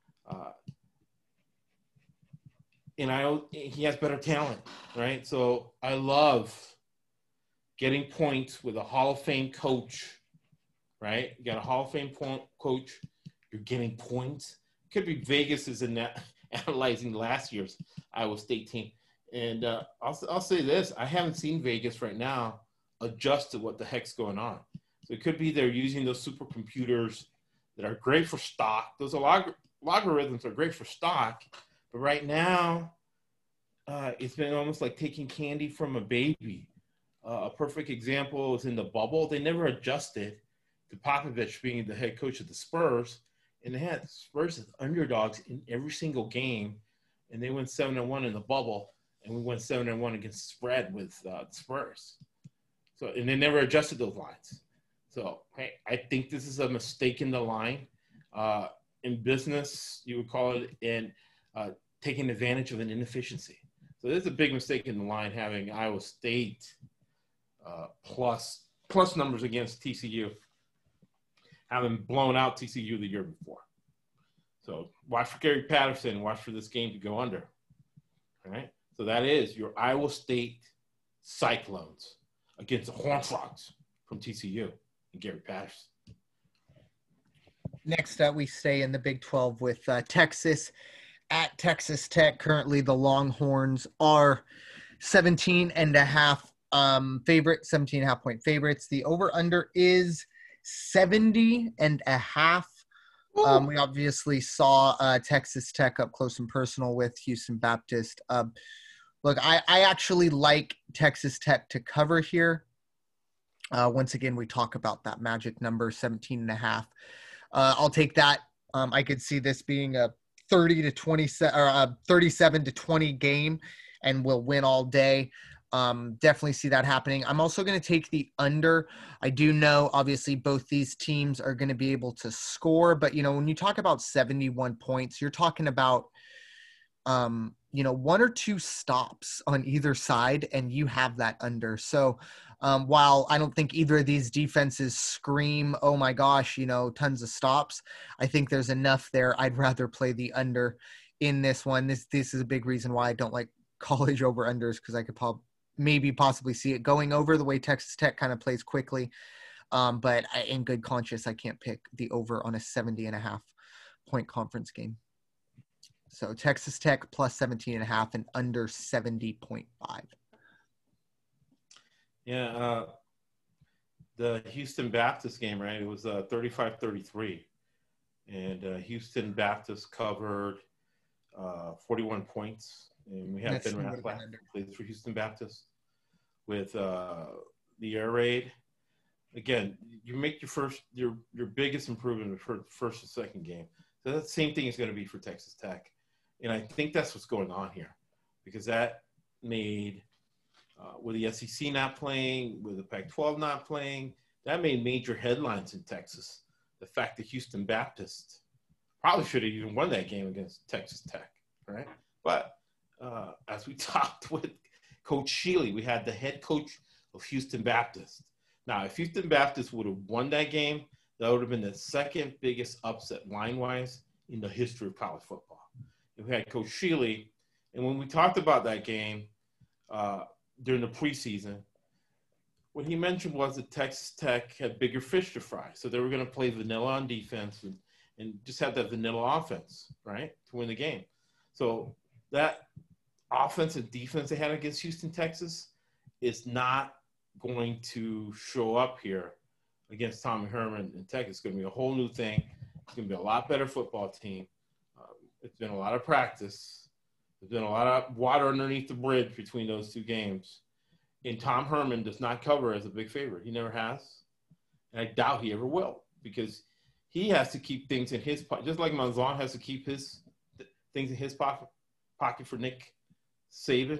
And he has better talent, right? So I love getting points with a Hall of Fame coach, right? You got a Hall of Fame coach. You're getting points. Could be Vegas is analyzing last year's Iowa State team. And I'll say this. I haven't seen Vegas right now adjust to what the heck's going on. So it could be they're using those supercomputers that are great for stock. Those logarithms are great for stock. But right now, it's been almost like taking candy from a baby. A perfect example is in the bubble. They never adjusted to Popovich being the head coach of the Spurs. And they had Spurs as underdogs in every single game. And they went 7-1 in the bubble. And we went 7-1 against spread with the Spurs. So, and they never adjusted those lines. So, hey, I think this is a mistake in the line. In business, you would call it taking advantage of an inefficiency. So there's a big mistake in the line, having Iowa State plus numbers against TCU. having blown out TCU the year before. So watch for Gary Patterson. Watch for this game to go under. All right. So that is your Iowa State Cyclones against the Horned Frogs from TCU and Gary Patterson. Next up, we stay in the Big 12 with Texas at Texas Tech. Currently, the Longhorns are 17.5 point favorites. The over-under is 70.5. We obviously saw Texas Tech up close and personal with Houston Baptist. Look, I actually like Texas Tech to cover here. Once again, we talk about that magic number, 17.5. I'll take that. I could see this being a 37-20 game, and we'll win all day. Definitely see that happening. I'm also going to take the under. I do know, obviously, both these teams are going to be able to score, but, when you talk about 71 points, you're talking about, one or two stops on either side, and you have that under. So while I don't think either of these defenses scream, oh my gosh, tons of stops, I think there's enough there. I'd rather play the under in this one. This is a big reason why I don't like college over-unders, because I could possibly see it going over the way Texas Tech kind of plays quickly. But in good conscience, I can't pick the over on a 70.5 point conference game. So Texas Tech plus 17.5 and under 70.5. Yeah. The Houston Baptist game, right? It was 35-33. And Houston Baptist covered 41 points. And we have Ben Rathlaff plays for Houston Baptist with the air raid. Again, you make your biggest improvement for the first and second game. So that same thing is going to be for Texas Tech. And I think that's what's going on here, because that made, with the SEC not playing, with the Pac-12 not playing, that made major headlines in Texas. The fact that Houston Baptist probably should have even won that game against Texas Tech, right? But as we talked with Coach Shealy, we had the head coach of Houston Baptist. Now, if Houston Baptist would have won that game, that would have been the second biggest upset line-wise in the history of college football. And we had Coach Shealy, and when we talked about that game during the preseason, what he mentioned was that Texas Tech had bigger fish to fry. So they were going to play vanilla on defense and just have that vanilla offense, right, to win the game. So that offense and defense they had against Houston, Texas is not going to show up here against Tommy Herman in Texas. It's going to be a whole new thing. It's going to be a lot better football team. It's been a lot of practice. There's been a lot of water underneath the bridge between those two games. And Tom Herman does not cover as a big favorite. He never has. And I doubt he ever will, because he has to keep things in his pocket, just like Malzahn has to keep his things in his pocket for Nick Saban.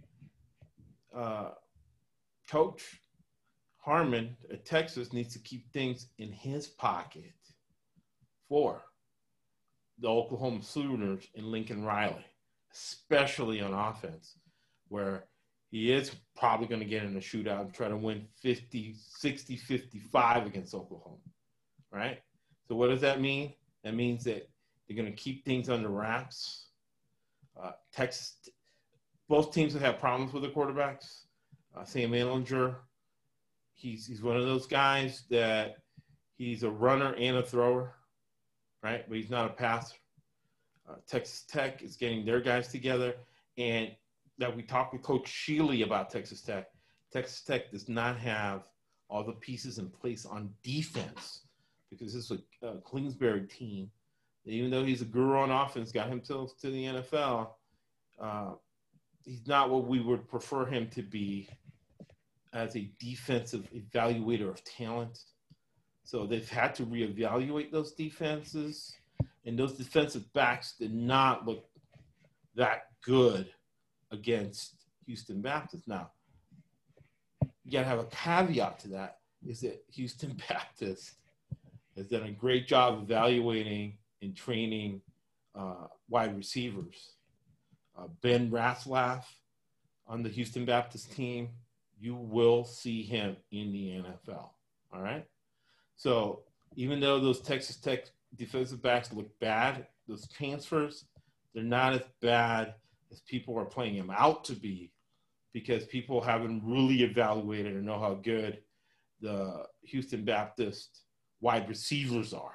Coach Harmon at Texas needs to keep things in his pocket for the Oklahoma Sooners and Lincoln Riley, especially on offense, where he is probably going to get in a shootout and try to win 50, 60, 55 against Oklahoma, right? So what does that mean? That means that they're going to keep things under wraps. Texas, both teams that have problems with the quarterbacks. Sam Ehlinger, he's one of those guys that he's a runner and a thrower, right? But he's not a passer. Texas Tech is getting their guys together, and that we talked with Coach Shealy about Texas Tech. Texas Tech does not have all the pieces in place on defense, because this is a Kingsbury team. Even though he's a guru on offense, got himself to the NFL, he's not what we would prefer him to be as a defensive evaluator of talent. So they've had to reevaluate those defenses, and those defensive backs did not look that good against Houston Baptist. Now, you got to have a caveat to that, is that Houston Baptist has done a great job evaluating and training wide receivers. Ben Rathlaff on the Houston Baptist team, you will see him in the NFL, all right? So even though those Texas Tech defensive backs look bad, those transfers, they're not as bad as people are playing them out to be, because people haven't really evaluated or know how good the Houston Baptist wide receivers are.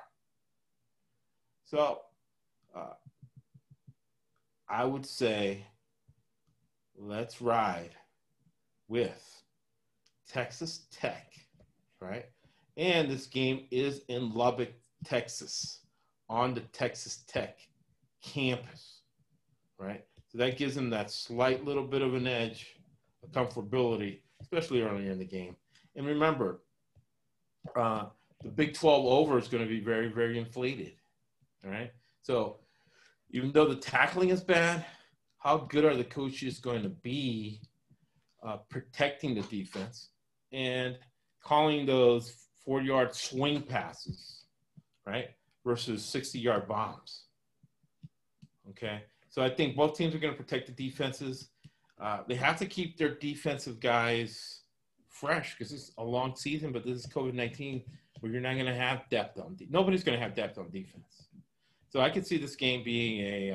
So I would say let's ride with Texas Tech, right? And this game is in Lubbock, Texas, on the Texas Tech campus, right? So that gives them that slight little bit of an edge, a comfortability, especially early in the game. And remember, the Big 12 over is going to be very, very inflated, all right? So even though the tackling is bad, how good are the coaches going to be protecting the defense and calling those 40-yard swing passes, right, versus 60-yard bombs? Okay, so I think both teams are going to protect the defenses. They have to keep their defensive guys fresh because it's a long season, but this is COVID-19 where you're not going to have depth on nobody's going to have depth on defense. So I could see this game being a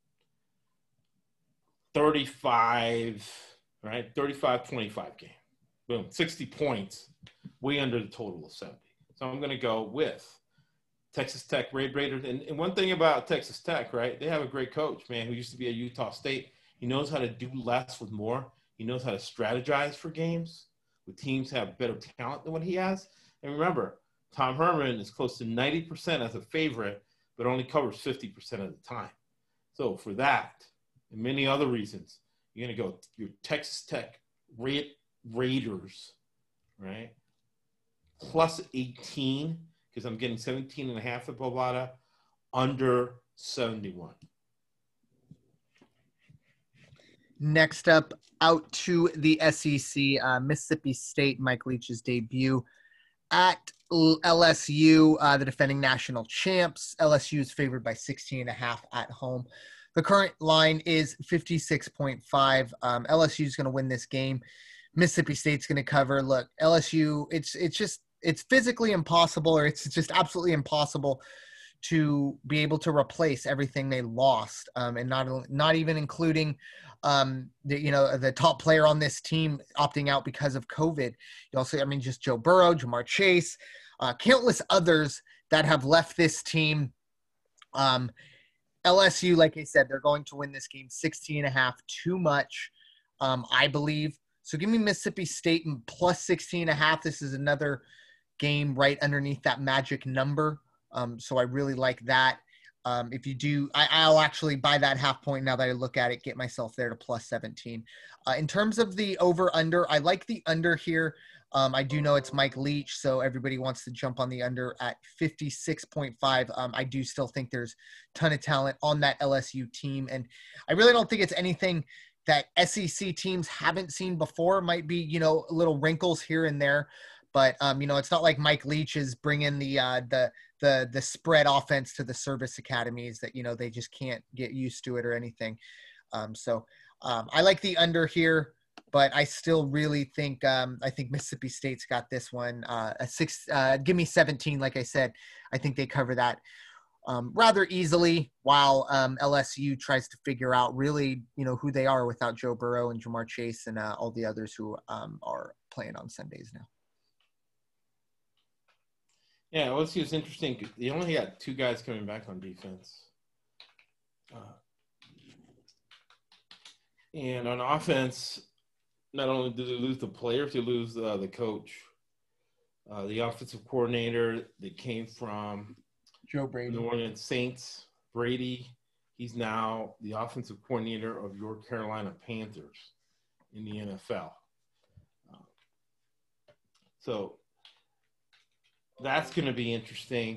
35, right, 35-25 game. Boom, 60 points, way under the total of 70. So I'm going to go with Texas Tech Raiders. And one thing about Texas Tech, right, they have a great coach, man, who used to be at Utah State. He knows how to do less with more. He knows how to strategize for games with teams have better talent than what he has. And remember, Tom Herman is close to 90% as a favorite, but only covers 50% of the time. So for that and many other reasons, you're going to go your Texas Tech Raiders, right, plus 18, because I'm getting 17.5 at Bovada, under 71. Next up, out to the SEC, Mississippi State, Mike Leach's debut at LSU, the defending national champs. LSU is favored by 16.5 at home. The current line is 56.5. LSU is going to win this game. Mississippi State's going to cover. Look, LSU, it's physically impossible, or it's just absolutely impossible to be able to replace everything they lost, and not even including the top player on this team opting out because of COVID. You also, just Joe Burrow, Jamar Chase, countless others that have left this team. LSU, like I said, they're going to win this game 16.5, too much, I believe. So give me Mississippi State and plus 16.5. This is another game right underneath that magic number. So I really like that. If you do, I'll actually buy that half point now that I look at it, get myself there to plus 17. In terms of the over-under, I like the under here. I do know it's Mike Leach, so everybody wants to jump on the under at 56.5. I do still think there's a ton of talent on that LSU team, and I really don't think it's anything that SEC teams haven't seen before. Might be, little wrinkles here and there, but it's not like Mike Leach is bringing the spread offense to the service academies that, they just can't get used to it or anything. So I like the under here, but I still really think, I think Mississippi State's got this one. Give me 17. Like I said, I think they cover that rather easily, while LSU tries to figure out really, who they are without Joe Burrow and Jamar Chase and all the others who are playing on Sundays now. Yeah, LSU is interesting. They only got 2 guys coming back on defense. And on offense, not only do they lose the players, they lose the coach. The offensive coordinator that came from Joe Brady, New Orleans Saints, Brady, he's now the offensive coordinator of your Carolina Panthers in the NFL. So that's going to be interesting.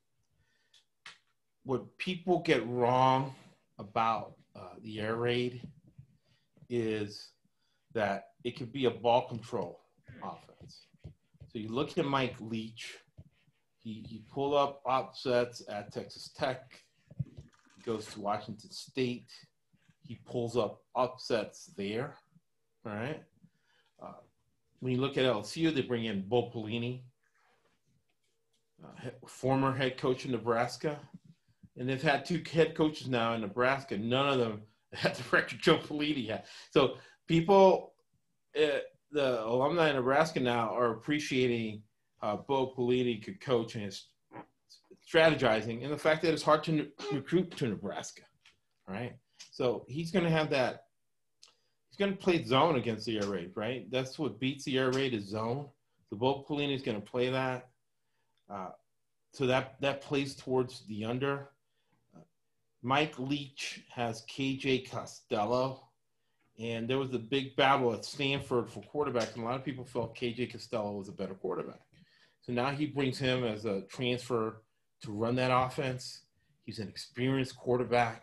What people get wrong about the air raid is that it could be a ball control offense. So you look at Mike Leach. He pulled up upsets at Texas Tech. He goes to Washington State. He pulls up upsets there. All right. When you look at LSU, they bring in Bo Pelini. former head coach in Nebraska. And they've had 2 head coaches now in Nebraska. None of them had the record Joe Pelini had. So people, the alumni in Nebraska now are appreciating Bo Pelini could coach and his strategizing, and the fact that it's hard to recruit to Nebraska, right? So he's going to have that. He's going to play zone against the air raid, right? That's what beats the air raid is zone. So Bo Pelini is going to play that. So that plays towards the under. Mike Leach has KJ Costello, and there was a big battle at Stanford for quarterback, and a lot of people felt KJ Costello was a better quarterback. So now he brings him as a transfer to run that offense. He's an experienced quarterback.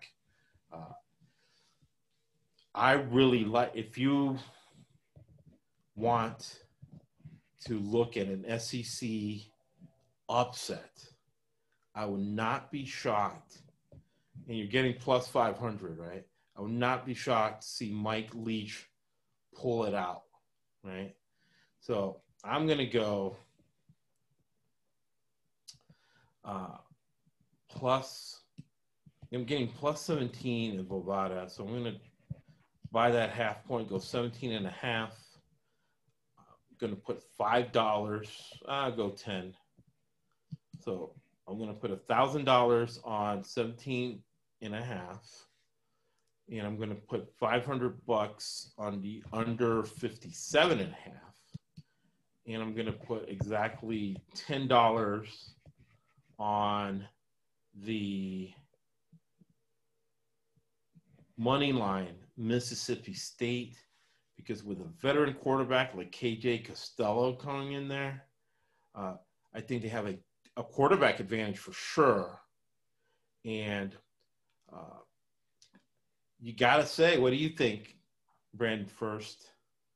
I really like, if you want to look at an SEC upset, I would not be shocked, and you're getting plus 500, right? I would not be shocked to see Mike Leach pull it out, right? So I'm going to go I'm getting plus 17 in Bovada, so I'm going to buy that half point, go 17 and a half. I'm going to put $5. I'll go 10. So I'm going to put $1,000 on 17 and a half, and I'm going to put $500 on the under 57 and a half, and I'm going to put exactly $10 on the money line Mississippi State, because with a veteran quarterback like KJ Costello coming in there, I think they have a quarterback advantage for sure. And you got to say, what do you think, Brandon, first?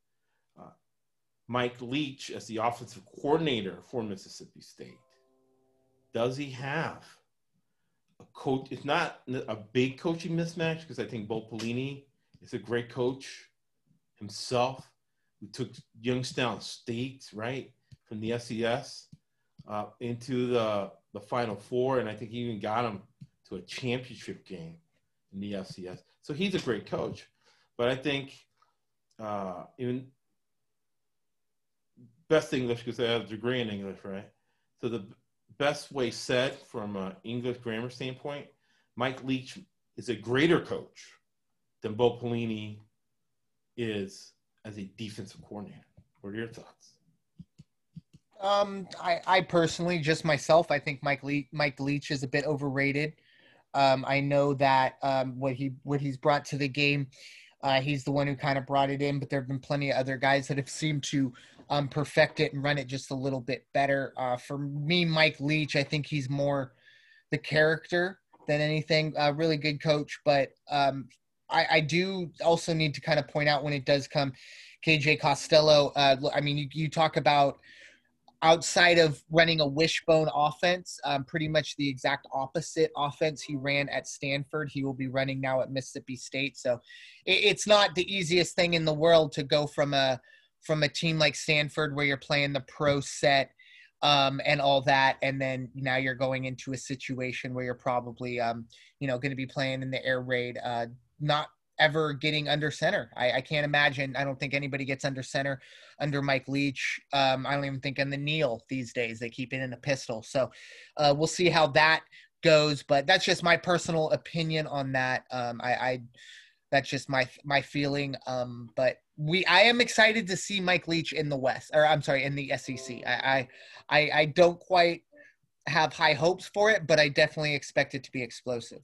Mike Leach as the offensive coordinator for Mississippi State. Does he have a coach? It's not a big coaching mismatch, because I think Bo Pelini is a great coach himself, who took Youngstown State, right, from the SES into the Final Four, and I think he even got him to a championship game in the FCS. So he's a great coach. But I think even best English, because I have a degree in English, right? So the best way said from an English grammar standpoint, Mike Leach is a greater coach than Bo Pelini is as a defensive coordinator. What are your thoughts? I personally, just myself, I think Mike Leach is a bit overrated. I know that what he's brought to the game, he's the one who kind of brought it in, but there have been plenty of other guys that have seemed to perfect it and run it just a little bit better. For me, Mike Leach, I think he's more the character than anything. Really good coach, but I do also need to kind of point out when it does come KJ Costello. I mean, you talk about outside of running a wishbone offense, pretty much the exact opposite offense he ran at Stanford, he will be running now at Mississippi State. So it's not the easiest thing in the world to go from a team like Stanford, where you're playing the pro set and all that, and then now you're going into a situation where you're probably going to be playing in the air raid, not ever getting under center. I can't imagine. I don't think anybody gets under center under Mike Leach. I don't even think in the kneel these days. They keep it in a pistol. So we'll see how that goes. But that's just my personal opinion on that. That's just my feeling. But I am excited to see Mike Leach in the West, or I'm sorry, in the SEC. I don't quite have high hopes for it, but I definitely expect it to be explosive.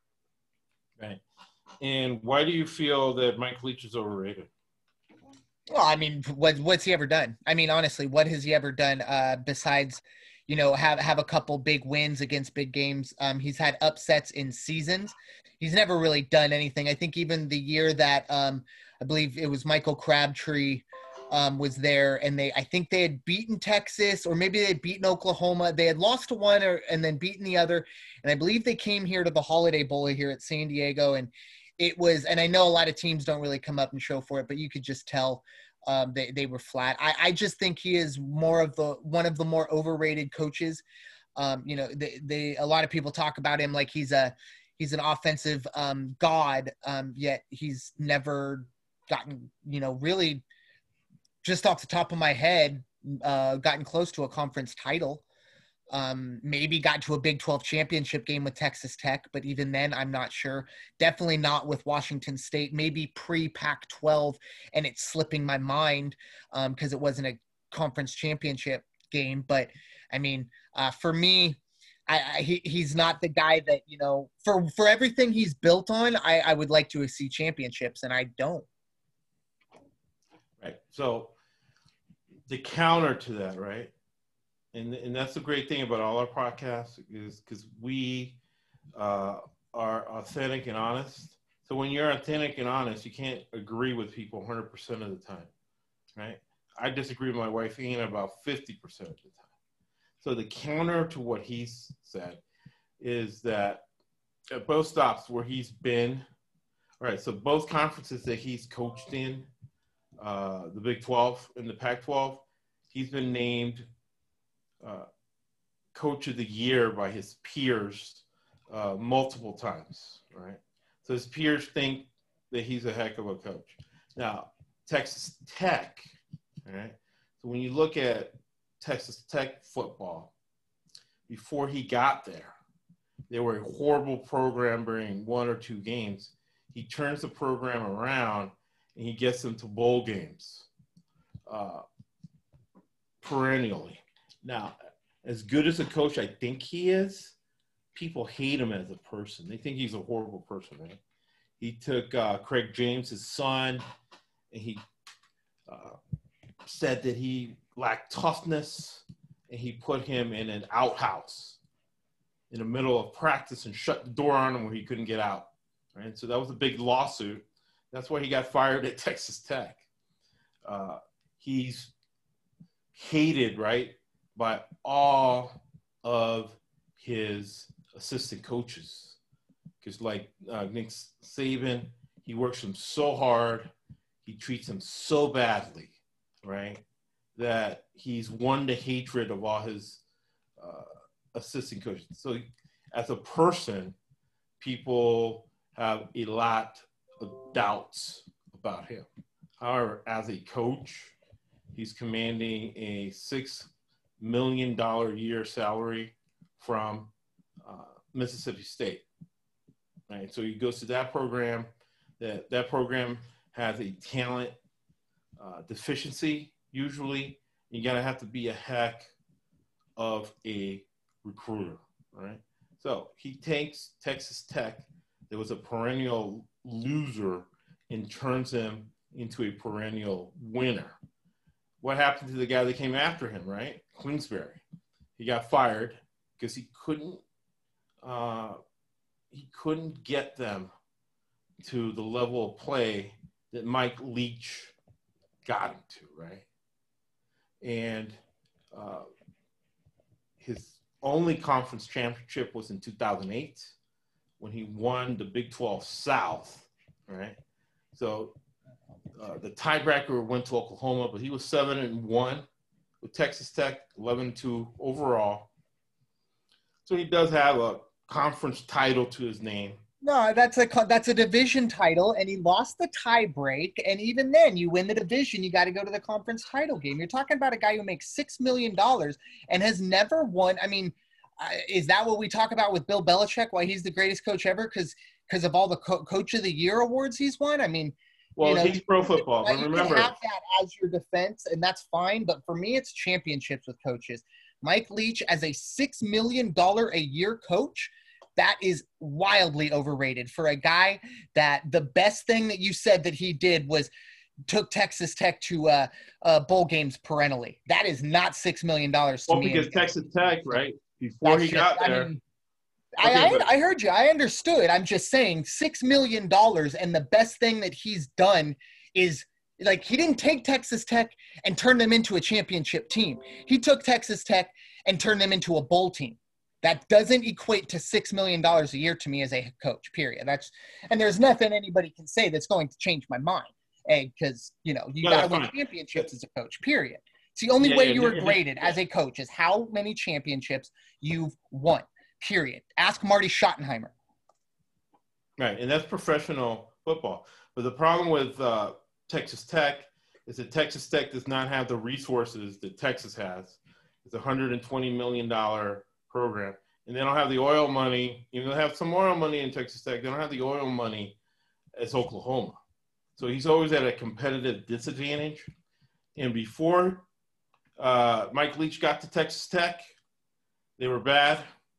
Right. And why do you feel that Mike Leach is overrated? Well, I mean, what's he ever done? I mean, honestly, what has he ever done besides, have a couple big wins against big games? He's had upsets in seasons. He's never really done anything. I think even the year that I believe it was Michael Crabtree was there, and I think they had beaten Texas, or maybe they had beaten Oklahoma. They had lost to one and then beaten the other. And I believe they came here to the Holiday Bowl here at San Diego, and it was, and I know a lot of teams don't really come up and show for it, but you could just tell they were flat. I just think he is one of the more overrated coaches. A lot of people talk about him like he's an offensive god, yet he's never gotten, really, just off the top of my head, gotten close to a conference title. Maybe got to a Big 12 championship game with Texas Tech, but even then, I'm not sure. Definitely not with Washington State. Maybe pre-Pac-12, and it's slipping my mind because it wasn't a conference championship game. But I mean, for me, he's not the guy that, for everything he's built on, I would like to see championships, and I don't. Right. So the counter to that, right? And that's the great thing about all our podcasts is because we are authentic and honest. So when you're authentic and honest, you can't agree with people 100% of the time, right? I disagree with my wife Ian about 50% of the time. So the counter to what he's said is that at both stops where he's been, all right, so both conferences that he's coached in, the Big 12 and the Pac-12, he's been named Coach of the Year by his peers multiple times, right? So his peers think that he's a heck of a coach. Now, Texas Tech, all right? So when you look at Texas Tech football, before he got there, they were a horrible program during 1 or 2 games. He turns the program around and he gets them to bowl games perennially. Now, as good as a coach I think he is, people hate him as a person. They think he's a horrible person, right? He took Craig James, his son, and he said that he lacked toughness, and he put him in an outhouse in the middle of practice and shut the door on him where he couldn't get out, right? So that was a big lawsuit. That's why he got fired at Texas Tech. He's hated, right, by all of his assistant coaches. Because like Nick Saban, he works him so hard, he treats him so badly, right, that he's won the hatred of all his assistant coaches. So as a person, people have a lot of doubts about him. However, as a coach, he's commanding a $6 million a year salary from Mississippi State. Right, so he goes to that program. That program has a talent deficiency. Usually, you gotta have to be a heck of a recruiter, right? So he takes Texas Tech, that was a perennial loser, and turns him into a perennial winner. What happened to the guy that came after him, right? Kingsbury. He got fired because he couldn't get them to the level of play that Mike Leach got him to, right? And his only conference championship was in 2008 when he won the Big 12 South, right? So the tiebreaker went to Oklahoma, but he was 7-1 with Texas Tech, 11-2 overall. So he does have a conference title to his name. No, that's a division title, and he lost the tie break. And even then, you win the division, you got to go to the conference title game. You're talking about a guy who makes $6 million and has never won. I mean, is that what we talk about with Bill Belichick? Why he's the greatest coach ever? Because of all the Coach of the Year awards he's won. I mean, well, he's pro football. But remember, you can have that as your defense, and that's fine. But for me, it's championships with coaches. Mike Leach as a $6 million a year coach. That is wildly overrated for a guy that the best thing that you said that he did was took Texas Tech to bowl games perennially. That is not $6 million to well, me. Because Texas Tech, right, before he got there. I heard you. I understood. I'm just saying $6 million, and the best thing that he's done is, like, he didn't take Texas Tech and turn them into a championship team. He took Texas Tech and turned them into a bowl team. That doesn't equate to $6 million a year to me as a coach, period. And there's nothing anybody can say that's going to change my mind. Because, you got to win championships as a coach, period. It's the only Yeah, way yeah, you are yeah, graded yeah. as a coach is how many championships you've won. Period. Ask Marty Schottenheimer. Right, and that's professional football. But the problem with Texas Tech is that Texas Tech does not have the resources that Texas has. It's a $120 million program. And they don't have the oil money. You know, they have some oil money in Texas Tech. They don't have the oil money as Oklahoma. So he's always at a competitive disadvantage. And before Mike Leach got to Texas Tech, they were bad.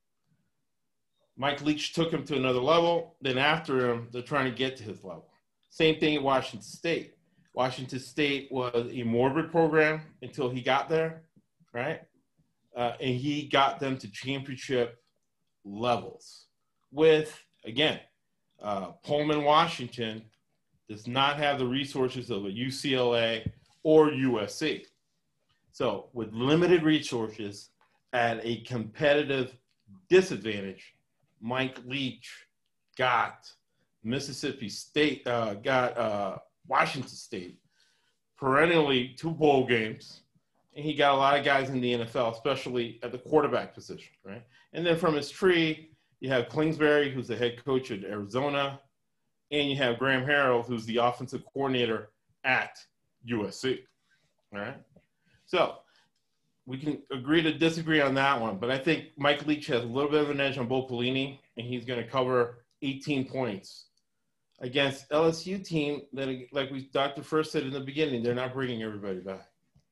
Mike Leach took him to another level. Then after him, they're trying to get to his level. Same thing at Washington State. Washington State was a morbid program until he got there, right? And he got them to championship levels with, again, Pullman, Washington does not have the resources of a UCLA or USC. So with limited resources at a competitive disadvantage, Mike Leach got Mississippi State, got Washington State perennially 2 bowl games, and he got a lot of guys in the NFL, especially at the quarterback position, right? And then from his tree, you have Kingsbury, who's the head coach at Arizona, and you have Graham Harrell, who's the offensive coordinator at USC, all right? So we can agree to disagree on that one, but I think Mike Leach has a little bit of an edge on Bo Pelini, and he's going to cover 18 points against LSU team that, like Dr. First said in the beginning, they're not bringing everybody back.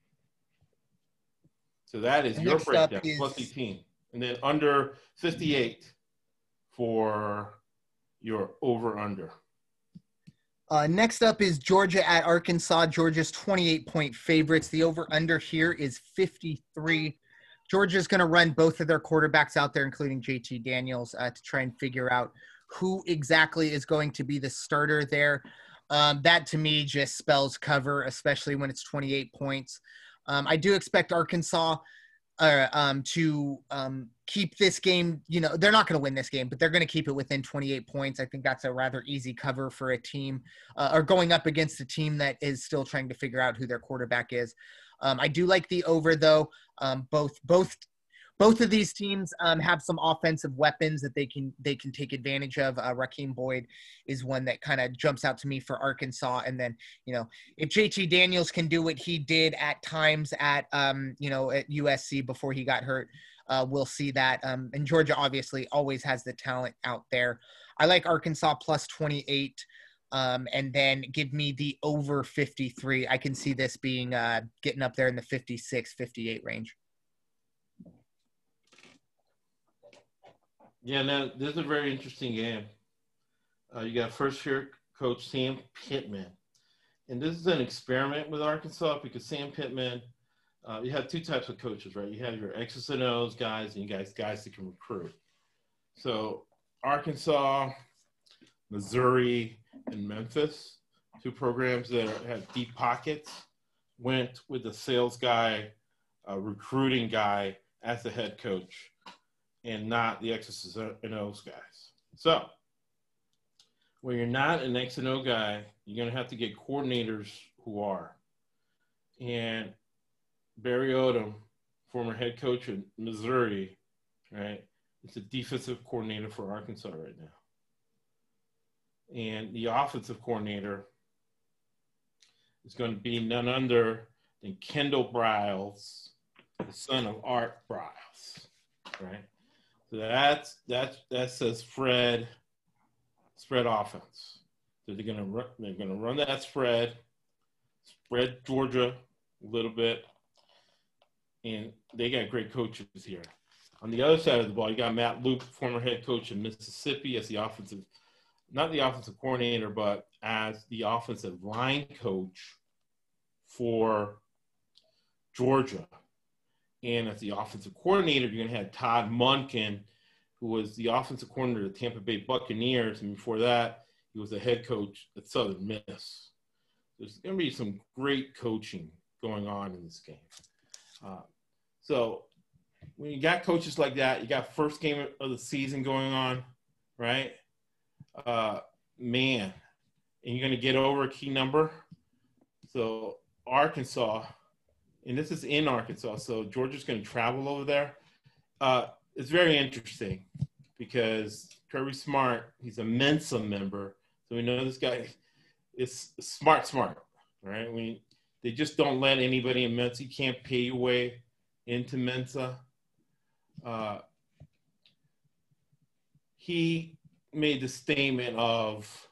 So that is your breakdown, plus 18. And then under 58 for your over-under. Next up is Georgia at Arkansas. Georgia's 28-point favorites. The over-under here is 53. Georgia's going to run both of their quarterbacks out there, including JT Daniels, to try and figure out who exactly is going to be the starter there. That, to me, just spells cover, especially when it's 28 points. I do expect Arkansas to keep this game. You know, they're not going to win this game, but they're going to keep it within 28 points. I think that's a rather easy cover for a team or going up against a team that is still trying to figure out who their quarterback is. I do like the over, though. Both of these teams have some offensive weapons that they can take advantage of. Raheem Boyd is one that kind of jumps out to me for Arkansas. And then, you know, if JT Daniels can do what he did at times at at USC before he got hurt, we'll see that. And Georgia obviously always has the talent out there. I like Arkansas plus 28. And then give me the over 53. I can see this being getting up there in the 56, 58 range. Yeah, now this is a very interesting game. You got first-year coach Sam Pittman. And this is an experiment with Arkansas because Sam Pittman, you have 2 types of coaches, right? You have your X's and O's guys and you guys that can recruit. So Arkansas, Missouri, and Memphis, 2 programs that have deep pockets, went with the sales guy, recruiting guy as the head coach, and not the X's and O's guys. So when you're not an X and O guy, you're going to have to get coordinators who are. And Barry Odom, former head coach in Missouri, right, is the defensive coordinator for Arkansas right now. And the offensive coordinator is going to be none other than Kendall Briles, the son of Art Briles, right? So that says spread offense. So they're gonna run that spread Georgia a little bit, and they got great coaches here. On the other side of the ball, you got Matt Luke, former head coach in Mississippi, as not the offensive coordinator, but as the offensive line coach for Georgia. And as the offensive coordinator, you're going to have Todd Monken, who was the offensive coordinator of the Tampa Bay Buccaneers. And before that, he was the head coach at Southern Miss. There's going to be some great coaching going on in this game. So when you got coaches like that, you got first game of the season going on, right? And you're going to get over a key number. So Arkansas and this is in Arkansas, so Georgia's going to travel over there. It's very interesting because Kirby Smart, he's a Mensa member, so we know this guy is smart, right? They just don't let anybody in Mensa. You can't pay your way into Mensa. He made the statement of,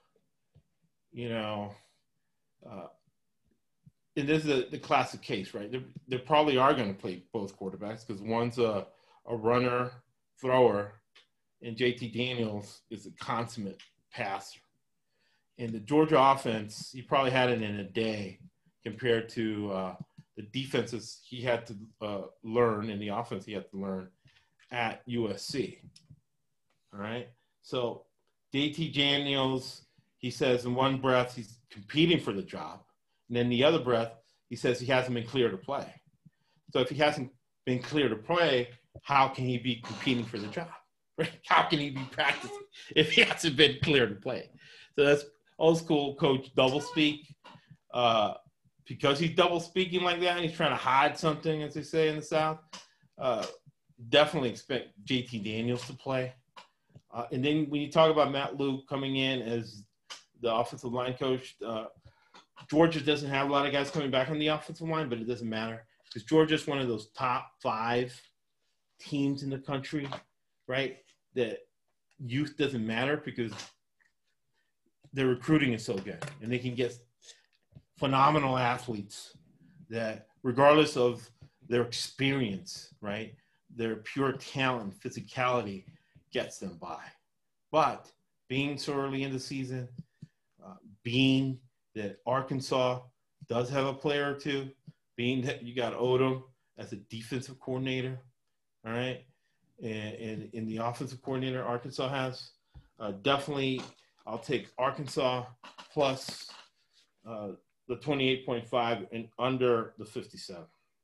and this is the classic case, right? They probably are going to play both quarterbacks because one's a runner, thrower, and JT Daniels is a consummate passer. And the Georgia offense, he probably had it in a day compared to the defenses he had to learn and the offense he had to learn at USC. All right? So JT Daniels, he says in one breath he's competing for the job. And then the other breath, he says he hasn't been clear to play. So if he hasn't been clear to play, how can he be competing for the job? Right? How can he be practicing if he hasn't been clear to play? So that's old school coach doublespeak. Because he's double speaking like that and he's trying to hide something, as they say in the South, definitely expect JT Daniels to play. And then when you talk about Matt Luke coming in as the offensive line coach, Georgia doesn't have a lot of guys coming back on the offensive line, but it doesn't matter because Georgia's one of those top 5 teams in the country, right? That youth doesn't matter because their recruiting is so good and they can get phenomenal athletes that regardless of their experience, right, their pure talent, physicality gets them by. But being so early in the season, being that Arkansas does have a player or two, being that you got Odom as a defensive coordinator, all right, and in the offensive coordinator Arkansas has, definitely I'll take Arkansas plus the 28.5 and under the 57.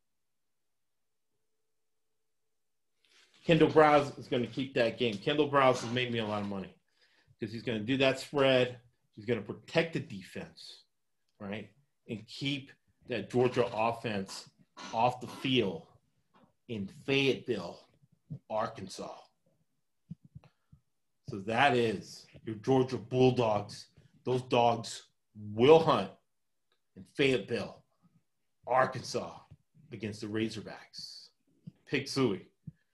Kendall Browse is going to keep that game. Kendall Browse has made me a lot of money because he's going to do that spread. He's going to protect the defense, right, and keep that Georgia offense off the field in Fayetteville, Arkansas. So that is your Georgia Bulldogs. Those dogs will hunt in Fayetteville, Arkansas against the Razorbacks. Pick Suey.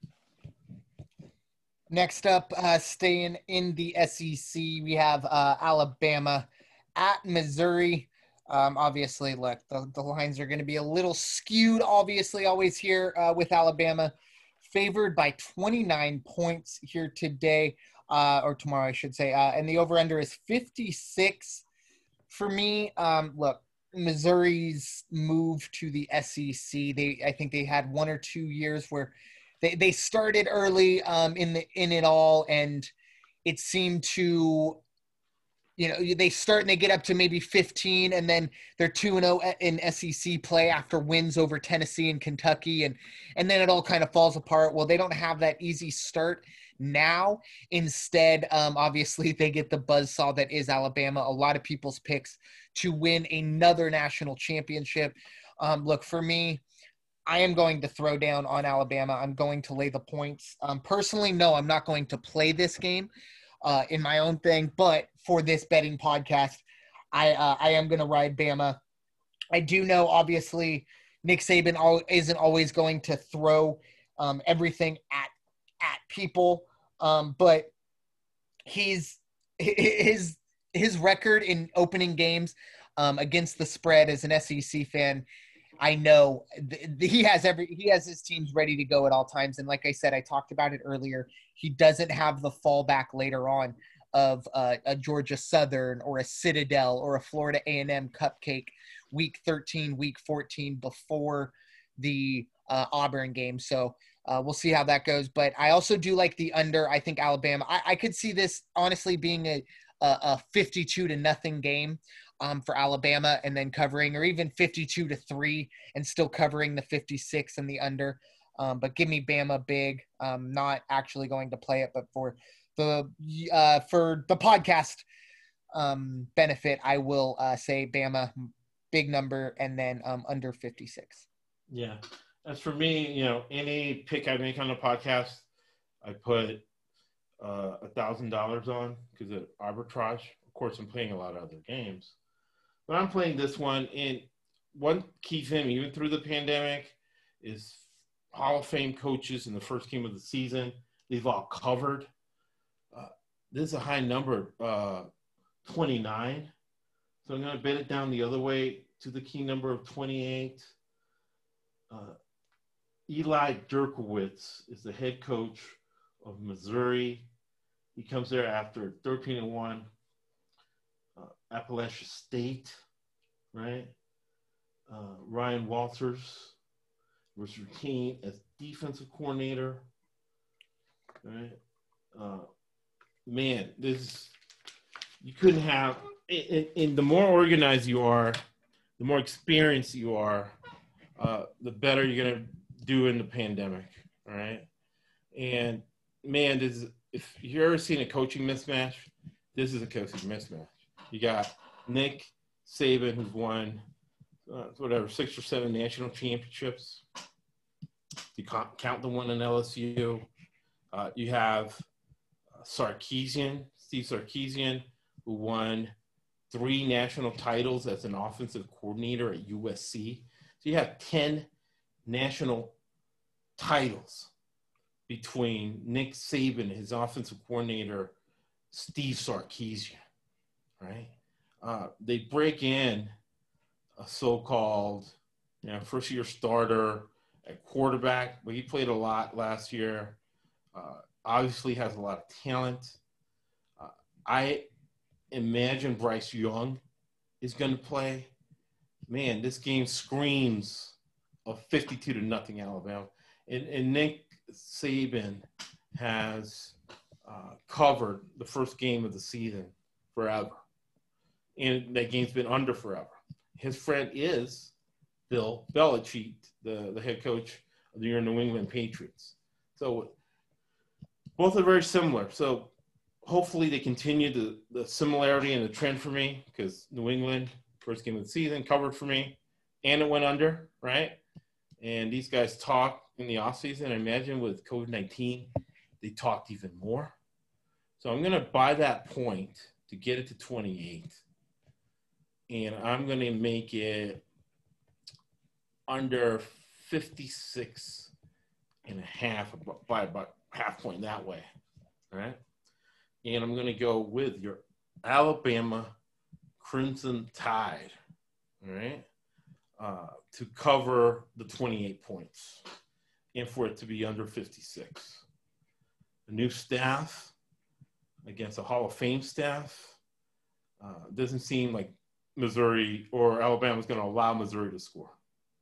Next up, staying in the SEC, we have Alabama at Missouri. Obviously, look, the lines are going to be a little skewed, obviously, always here with Alabama. Favored by 29 points here today, or tomorrow, I should say. And the over-under is 56. For me, look, Missouri's move to the SEC, I think they had 1 or 2 years where they started early in it all, and it seemed to, they start and they get up to maybe 15, and then they're 2-0 in SEC play after wins over Tennessee and Kentucky, and then it all kind of falls apart. Well, they don't have that easy start now. Instead, obviously, they get the buzzsaw that is Alabama. A lot of people's picks to win another national championship. Look, for me, I am going to throw down on Alabama. I'm going to lay the points. Personally, no, I'm not going to play this game in my own thing, but for this betting podcast, I am going to ride Bama. I do know, obviously, Nick Saban isn't always going to throw everything at people, but his record in opening games against the spread as an SEC fan, I know he has his teams ready to go at all times. And like I said, I talked about it earlier. He doesn't have the fallback later on of a Georgia Southern or a Citadel or a Florida A&M cupcake week 13, week 14 before the Auburn game. So we'll see how that goes. But I also do like the under. I think Alabama, I could see this honestly being a 52-0 game. For Alabama, and then covering, or even 52-3 and still covering the 56 and the under. But give me Bama big. Not actually going to play it, but for the podcast benefit, I will say Bama big number and then under 56. Yeah. As for me, any pick I make on the podcast, I put $1,000 on because of arbitrage. Of course, I'm playing a lot of other games, but I'm playing this one. And one key thing, even through the pandemic, is Hall of Fame coaches in the first game of the season. They've all covered. This is a high number, 29. So I'm going to bet it down the other way to the key number of 28. Eli Derkowitz is the head coach of Missouri. He comes there after 13-1. Appalachia State, right? Ryan Walters was retained as defensive coordinator, right? Man, you couldn't have. And the more organized you are, the more experienced you are, the better you're gonna do in the pandemic, all right? And man, if you've ever seen a coaching mismatch, this is a coaching mismatch. You got Nick Saban, who's won 6 or 7 national championships. You count the one in LSU. You have Steve Sarkisian, who won 3 national titles as an offensive coordinator at USC. So you have 10 national titles between Nick Saban and his offensive coordinator, Steve Sarkisian, right? They break in a so-called first-year starter at quarterback, but he played a lot last year. Obviously has a lot of talent. I imagine Bryce Young is going to play. Man, this game screams of 52-0 Alabama. And Nick Saban has covered the first game of the season forever. And that game's been under forever. His friend is Bill Belichick, the head coach of the New England Patriots. So both are very similar. So hopefully they continue the similarity and the trend for me, because New England, first game of the season, covered for me, and it went under, right? And these guys talk in the offseason. I imagine with COVID-19, they talked even more. So I'm going to buy that point to get it to 28. And I'm going to make it under 56 and a half, by about half point that way, all right? And I'm going to go with your Alabama Crimson Tide, all right, to cover the 28 points and for it to be under 56. A new staff against a Hall of Fame staff. Doesn't seem like Missouri or Alabama is going to allow Missouri to score.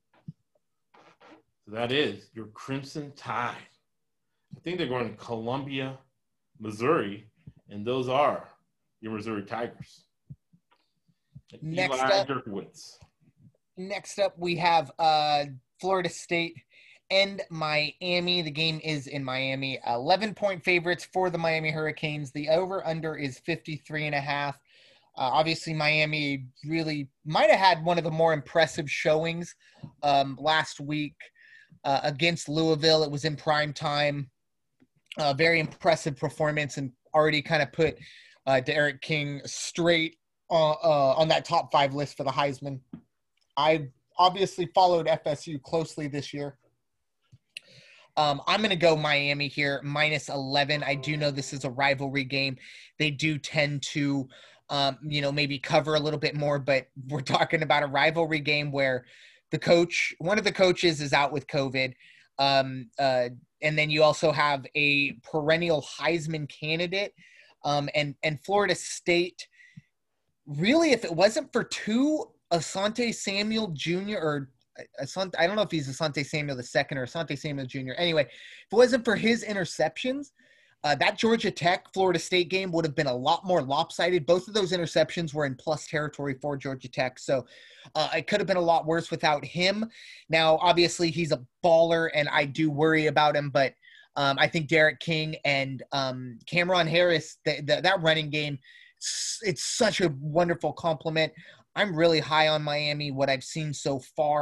So that is your Crimson Tide. I think they're going to Columbia, Missouri, and those are your Missouri Tigers. Next Eli up, Derkowitz. Next up, we have Florida State and Miami. The game is in Miami. 11-point favorites for the Miami Hurricanes. The over-under is 53.5. Obviously, Miami really might have had one of the more impressive showings last week against Louisville. It was in prime time. Very impressive performance, and already kind of put D'Eriq King straight on that top 5 list for the Heisman. I obviously followed FSU closely this year. I'm going to go Miami here, minus 11. I do know this is a rivalry game. They do tend to, maybe cover a little bit more, but we're talking about a rivalry game where one of the coaches is out with COVID. And then you also have a perennial Heisman candidate. And Florida State, really, if it wasn't for Asante Samuel Jr. or I don't know if he's Asante Samuel II or Asante Samuel Jr. Anyway, if it wasn't for his interceptions, that Georgia Tech Florida State game would have been a lot more lopsided. Both of those interceptions were in plus territory for Georgia Tech. So it could have been a lot worse without him. Now, obviously, he's a baller, and I do worry about him. But I think D'Eriq King and Cameron Harris, that running game, it's such a wonderful compliment. I'm really high on Miami, what I've seen so far.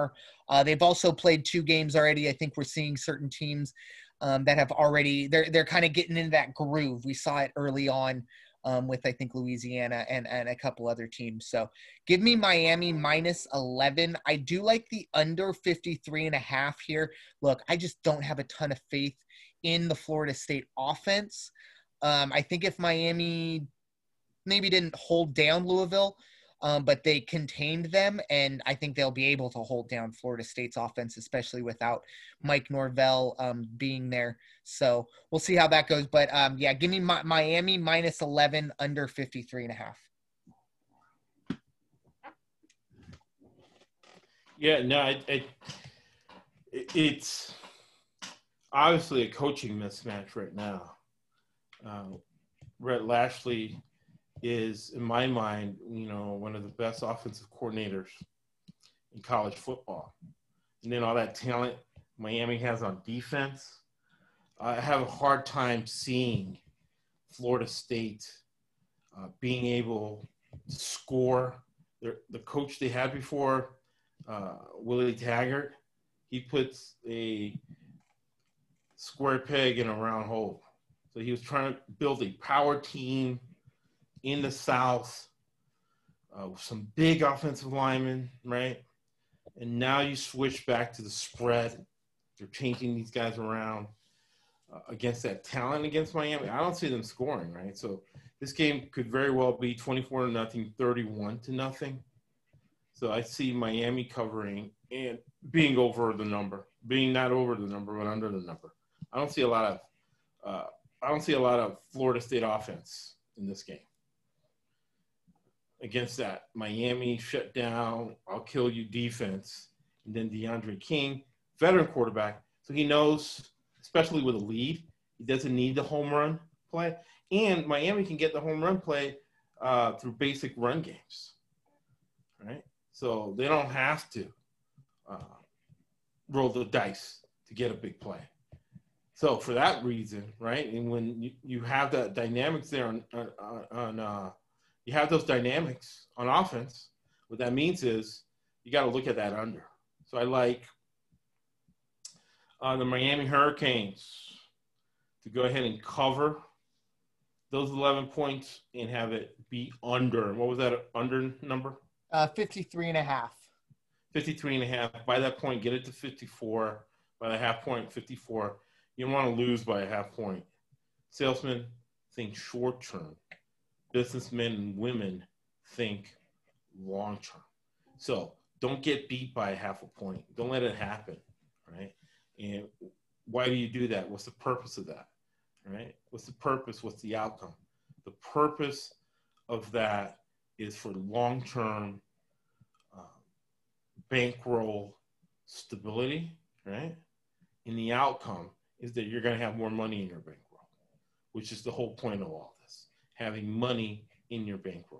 They've also played 2 games already. I think we're seeing certain teams that have already they're kind of getting into that groove. We saw it early on with I think Louisiana and a couple other teams. So give me Miami minus 11. I do like the under 53.5 here. Look, I just don't have a ton of faith in the Florida State offense. I think if Miami maybe didn't hold down Louisville, but they contained them, and I think they'll be able to hold down Florida State's offense, especially without Mike Norvell being there. So we'll see how that goes. But, yeah, give me Miami minus 11, under 53.5. Yeah, no, it's obviously a coaching mismatch right now. Rhett Lashlee is, in my mind, one of the best offensive coordinators in college football. And then all that talent Miami has on defense. I have a hard time seeing Florida State being able to score. The coach they had before, Willie Taggart, he puts a square peg in a round hole. So he was trying to build a power team in the South with some big offensive linemen, right? And now you switch back to the spread. You're changing these guys around against that talent against Miami. I don't see them scoring, right? So this game could very well be 24-0, 31-0. So I see Miami covering and being over the number, being not over the number, but under the number. I don't see a lot of Florida State offense in this game. Against that Miami shut down, I'll kill you defense, and then DeAndre King, veteran quarterback, so he knows, especially with a lead, he doesn't need the home run play, and Miami can get the home run play through basic run games, right? So they don't have to roll the dice to get a big play. So for that reason, right, and when you have that dynamics there you have those dynamics on offense, what that means is you got to look at that under. So I like the Miami Hurricanes to go ahead and cover those 11 points and have it be under. What was that under number? 53.5. 53.5. By that point, get it to 54. By the half point, 54. You don't want to lose by a half point. Salesmen think short term. Businessmen and women think long term. So don't get beat by a half a point. Don't let it happen, right? And why do you do that? What's the purpose of that, right? What's the purpose? What's the outcome? The purpose of that is for long-term bankroll stability, right? And the outcome is that you're going to have more money in your bankroll, which is the whole point of all this, having money in your bankroll.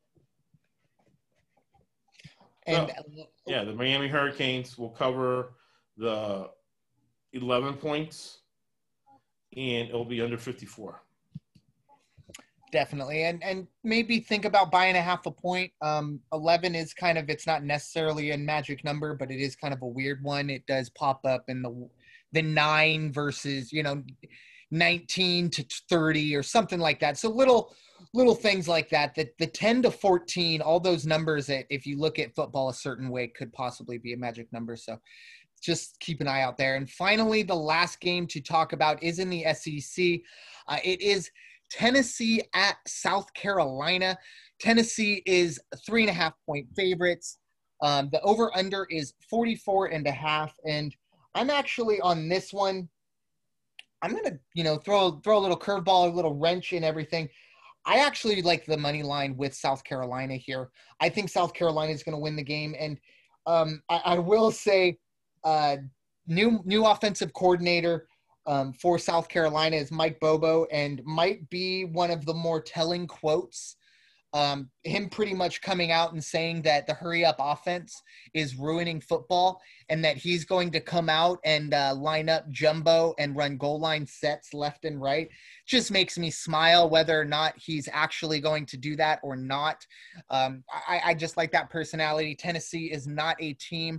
And so, yeah, the Miami Hurricanes will cover the 11 points, and it'll be under 54. Definitely. And maybe think about buying a half a point. 11 is kind of, it's not necessarily a magic number, but it is kind of a weird one. It does pop up in the 9 versus, 19 to 30 or something like that. So little things like that, the 10 to 14, all those numbers that if you look at football a certain way could possibly be a magic number. So just keep an eye out there. And finally, the last game to talk about is in the SEC. It is Tennessee at South Carolina. Tennessee is 3.5 point favorites. The over under is 44.5. And I'm actually on this one. I'm going to, throw a little curveball, a little wrench in everything. I actually like the money line with South Carolina here. I think South Carolina is going to win the game. And I will say new offensive coordinator for South Carolina is Mike Bobo, and might be one of the more telling quotes. Him pretty much coming out and saying that the hurry-up offense is ruining football and that he's going to come out and line up jumbo and run goal line sets left and right. Just makes me smile whether or not he's actually going to do that or not. I just like that personality. Tennessee is not a team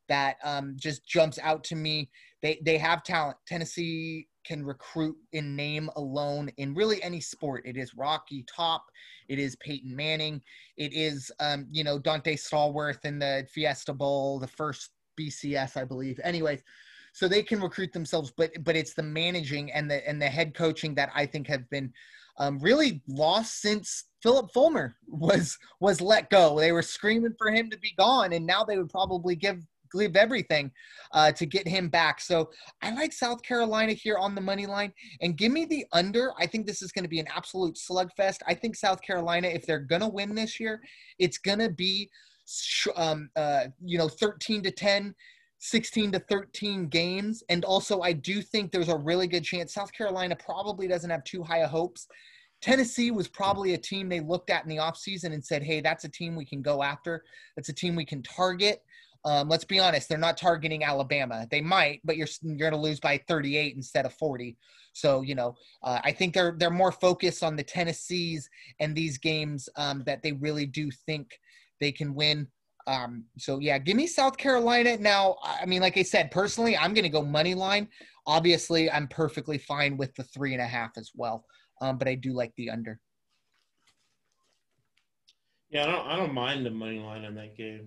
that just jumps out to me. They have talent. Tennessee can recruit in name alone in really any sport. It is Rocky Top. It is Peyton Manning. It is, Dante Stallworth in the Fiesta Bowl, the first BCS, I believe. Anyways, so they can recruit themselves, but it's the managing and the head coaching that I think have been really lost since Philip Fulmer was let go. They were screaming for him to be gone, and now they would probably give everything to get him back. So I like South Carolina here on the money line, and give me the under. I think this is going to be an absolute slugfest. I think South Carolina, if they're going to win this year, it's going to be 13-10, 16-13 games. And also, I do think there's a really good chance South Carolina probably doesn't have too high of hopes. Tennessee was probably a team they looked at in the offseason and said, hey, that's a team we can go after. That's a team we can target. Let's be honest, they're not targeting Alabama. They might, but you're going to lose by 38 instead of 40. So, I think they're more focused on the Tennessees and these games that they really do think they can win. So yeah, give me South Carolina. Now, I mean, like I said, personally, I'm going to go money line. Obviously, I'm perfectly fine with the 3.5 as well. But I do like the under. Yeah, I don't mind the money line on that game.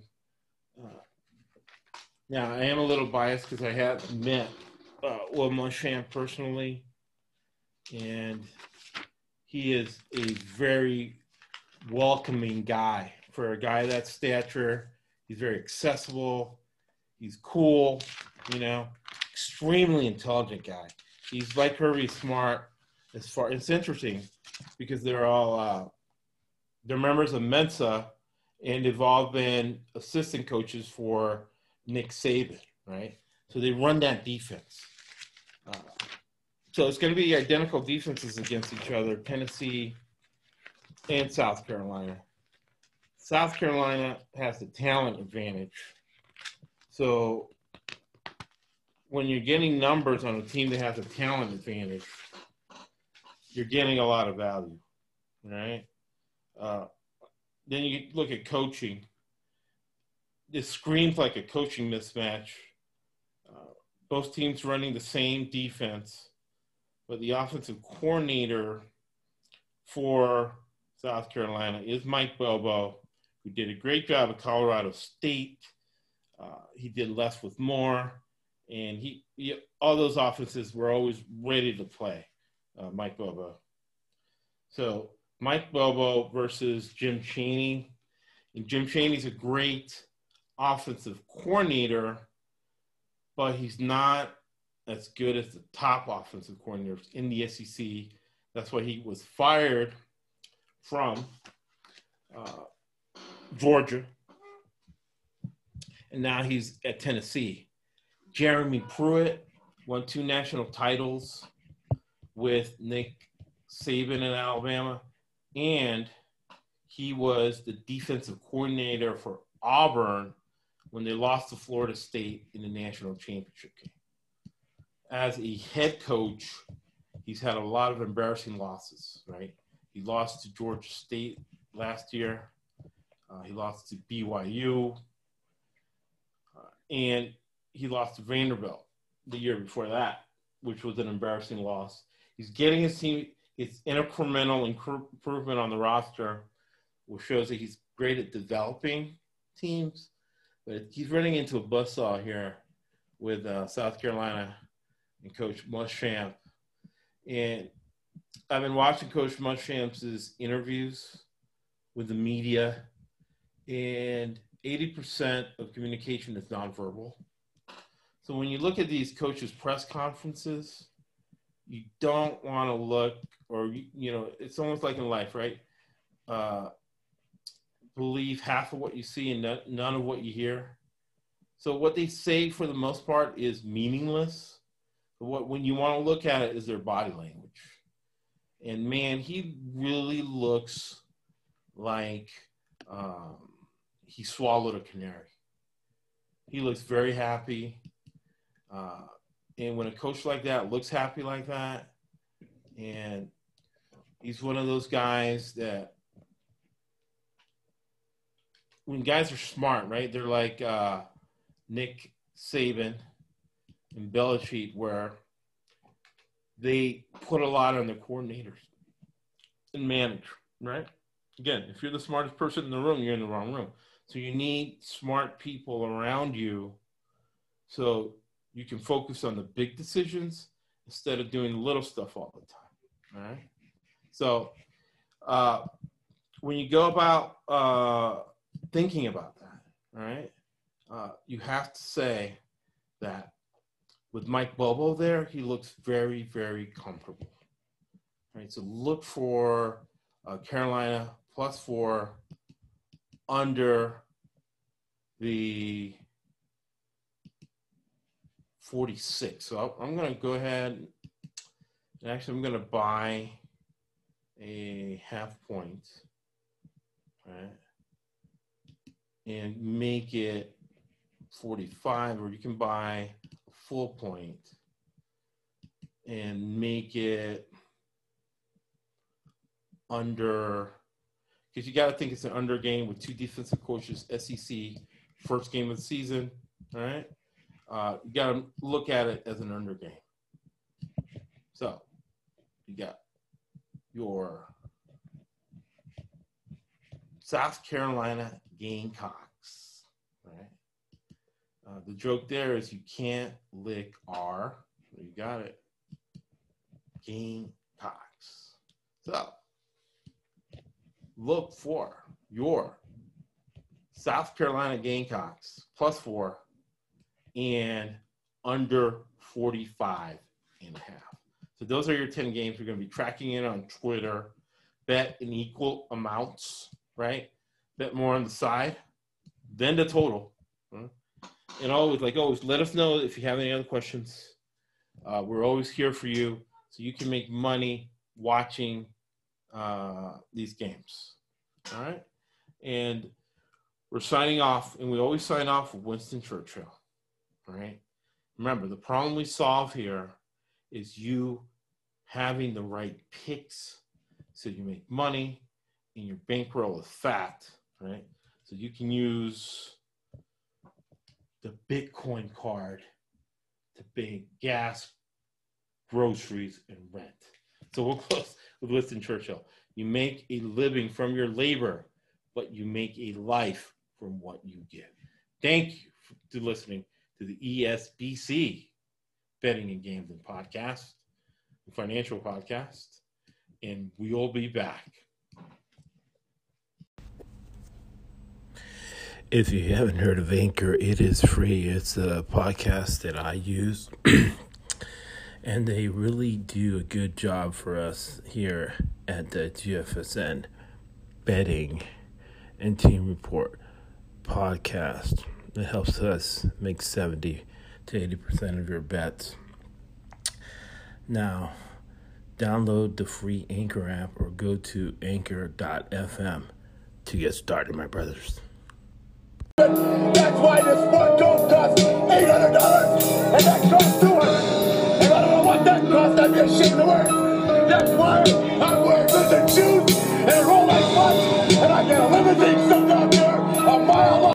Now, I am a little biased because I have met Will Muschamp personally, and he is a very welcoming guy. For a guy of that stature, he's very accessible. He's cool, extremely intelligent guy. He's like Kirby Smart. It's interesting because they're all they're members of Mensa, and they've all been assistant coaches for Nick Saban, right? So they run that defense. So it's going to be identical defenses against each other, Tennessee and South Carolina. South Carolina has the talent advantage. So when you're getting numbers on a team that has a talent advantage, you're getting a lot of value, right? Then you look at coaching. This screams like a coaching mismatch. Both teams running the same defense, but the offensive coordinator for South Carolina is Mike Bobo, who did a great job at Colorado State. He did less with more, and he all those offenses were always ready to play Mike Bobo. So Mike Bobo versus Jim Chaney. And Jim Chaney's a great offensive coordinator, but he's not as good as the top offensive coordinators in the SEC. That's why he was fired from Georgia, and now he's at Tennessee. Jeremy Pruitt won 2 national titles with Nick Saban in Alabama, and he was the defensive coordinator for Auburn when they lost to Florida State in the national championship game. As a head coach, he's had a lot of embarrassing losses, right? He lost to Georgia State last year. He lost to BYU. And he lost to Vanderbilt the year before that, which was an embarrassing loss. He's getting his team, his incremental improvement on the roster, which shows that he's great at developing teams. But he's running into a buzzsaw here with South Carolina and Coach Muschamp. And I've been watching Coach Muschamp's interviews with the media, and 80% of communication is nonverbal. So when you look at these coaches' press conferences, you don't want to look, or, it's almost like in life, right? Believe half of what you see and none of what you hear. So what they say for the most part is meaningless. But when you want to look at it is their body language. And man, he really looks like he swallowed a canary. He looks very happy. And when a coach like that looks happy like that, and he's one of those guys that, when guys are smart, right? They're like Nick Saban and Belichick, where they put a lot on their coordinators and manage, right? Again, if you're the smartest person in the room, you're in the wrong room. So you need smart people around you so you can focus on the big decisions instead of doing little stuff all the time, all right? So when you go about thinking about that, all right, you have to say that with Mike Bobo there, he looks very, very comfortable. All right, so look for Carolina +4 under the 46. So I'm going to go ahead and actually I'm going to buy a half point, right, and make it 45, or you can buy a full point and make it under, because you got to think it's an under game with two defensive coaches, SEC, first game of the season, all right? You got to look at it as an under game. So you got your South Carolina Gamecocks, right? The joke there is you can't lick R. You got it. Gamecocks. So look for your South Carolina Gamecocks +4 and under 45.5. So those are your 10 games. We're going to be tracking it on Twitter. Bet in equal amounts, right? Bet more on the side than the total. And always, let us know if you have any other questions. We're always here for you, so you can make money watching these games. All right? And we're signing off, and we always sign off with Winston Churchill. All right? Remember, the problem we solve here is you having the right picks so you make money and your bankroll is fat, right? So you can use the Bitcoin card to pay gas, groceries, and rent. So we'll close with Winston Churchill. You make a living from your labor, but you make a life from what you give. Thank you for listening to the ESBC Betting and Gambling Podcast, the financial podcast, and we'll be back. If you haven't heard of Anchor, it is free. It's a podcast that I use, and they really do a good job for us here at the GFSN Betting and Team Report podcast. It helps us make 70 to 80% of your bets. Now, download the free Anchor app or go to anchor.fm to get started, my brothers. That's why this one coat costs $800 and that costs $200. If I don't know what that costs, I'd be ashamed to wear it. That's why I wear lizard shoes and roll like butts, and I get a limousine stuck out there a mile long.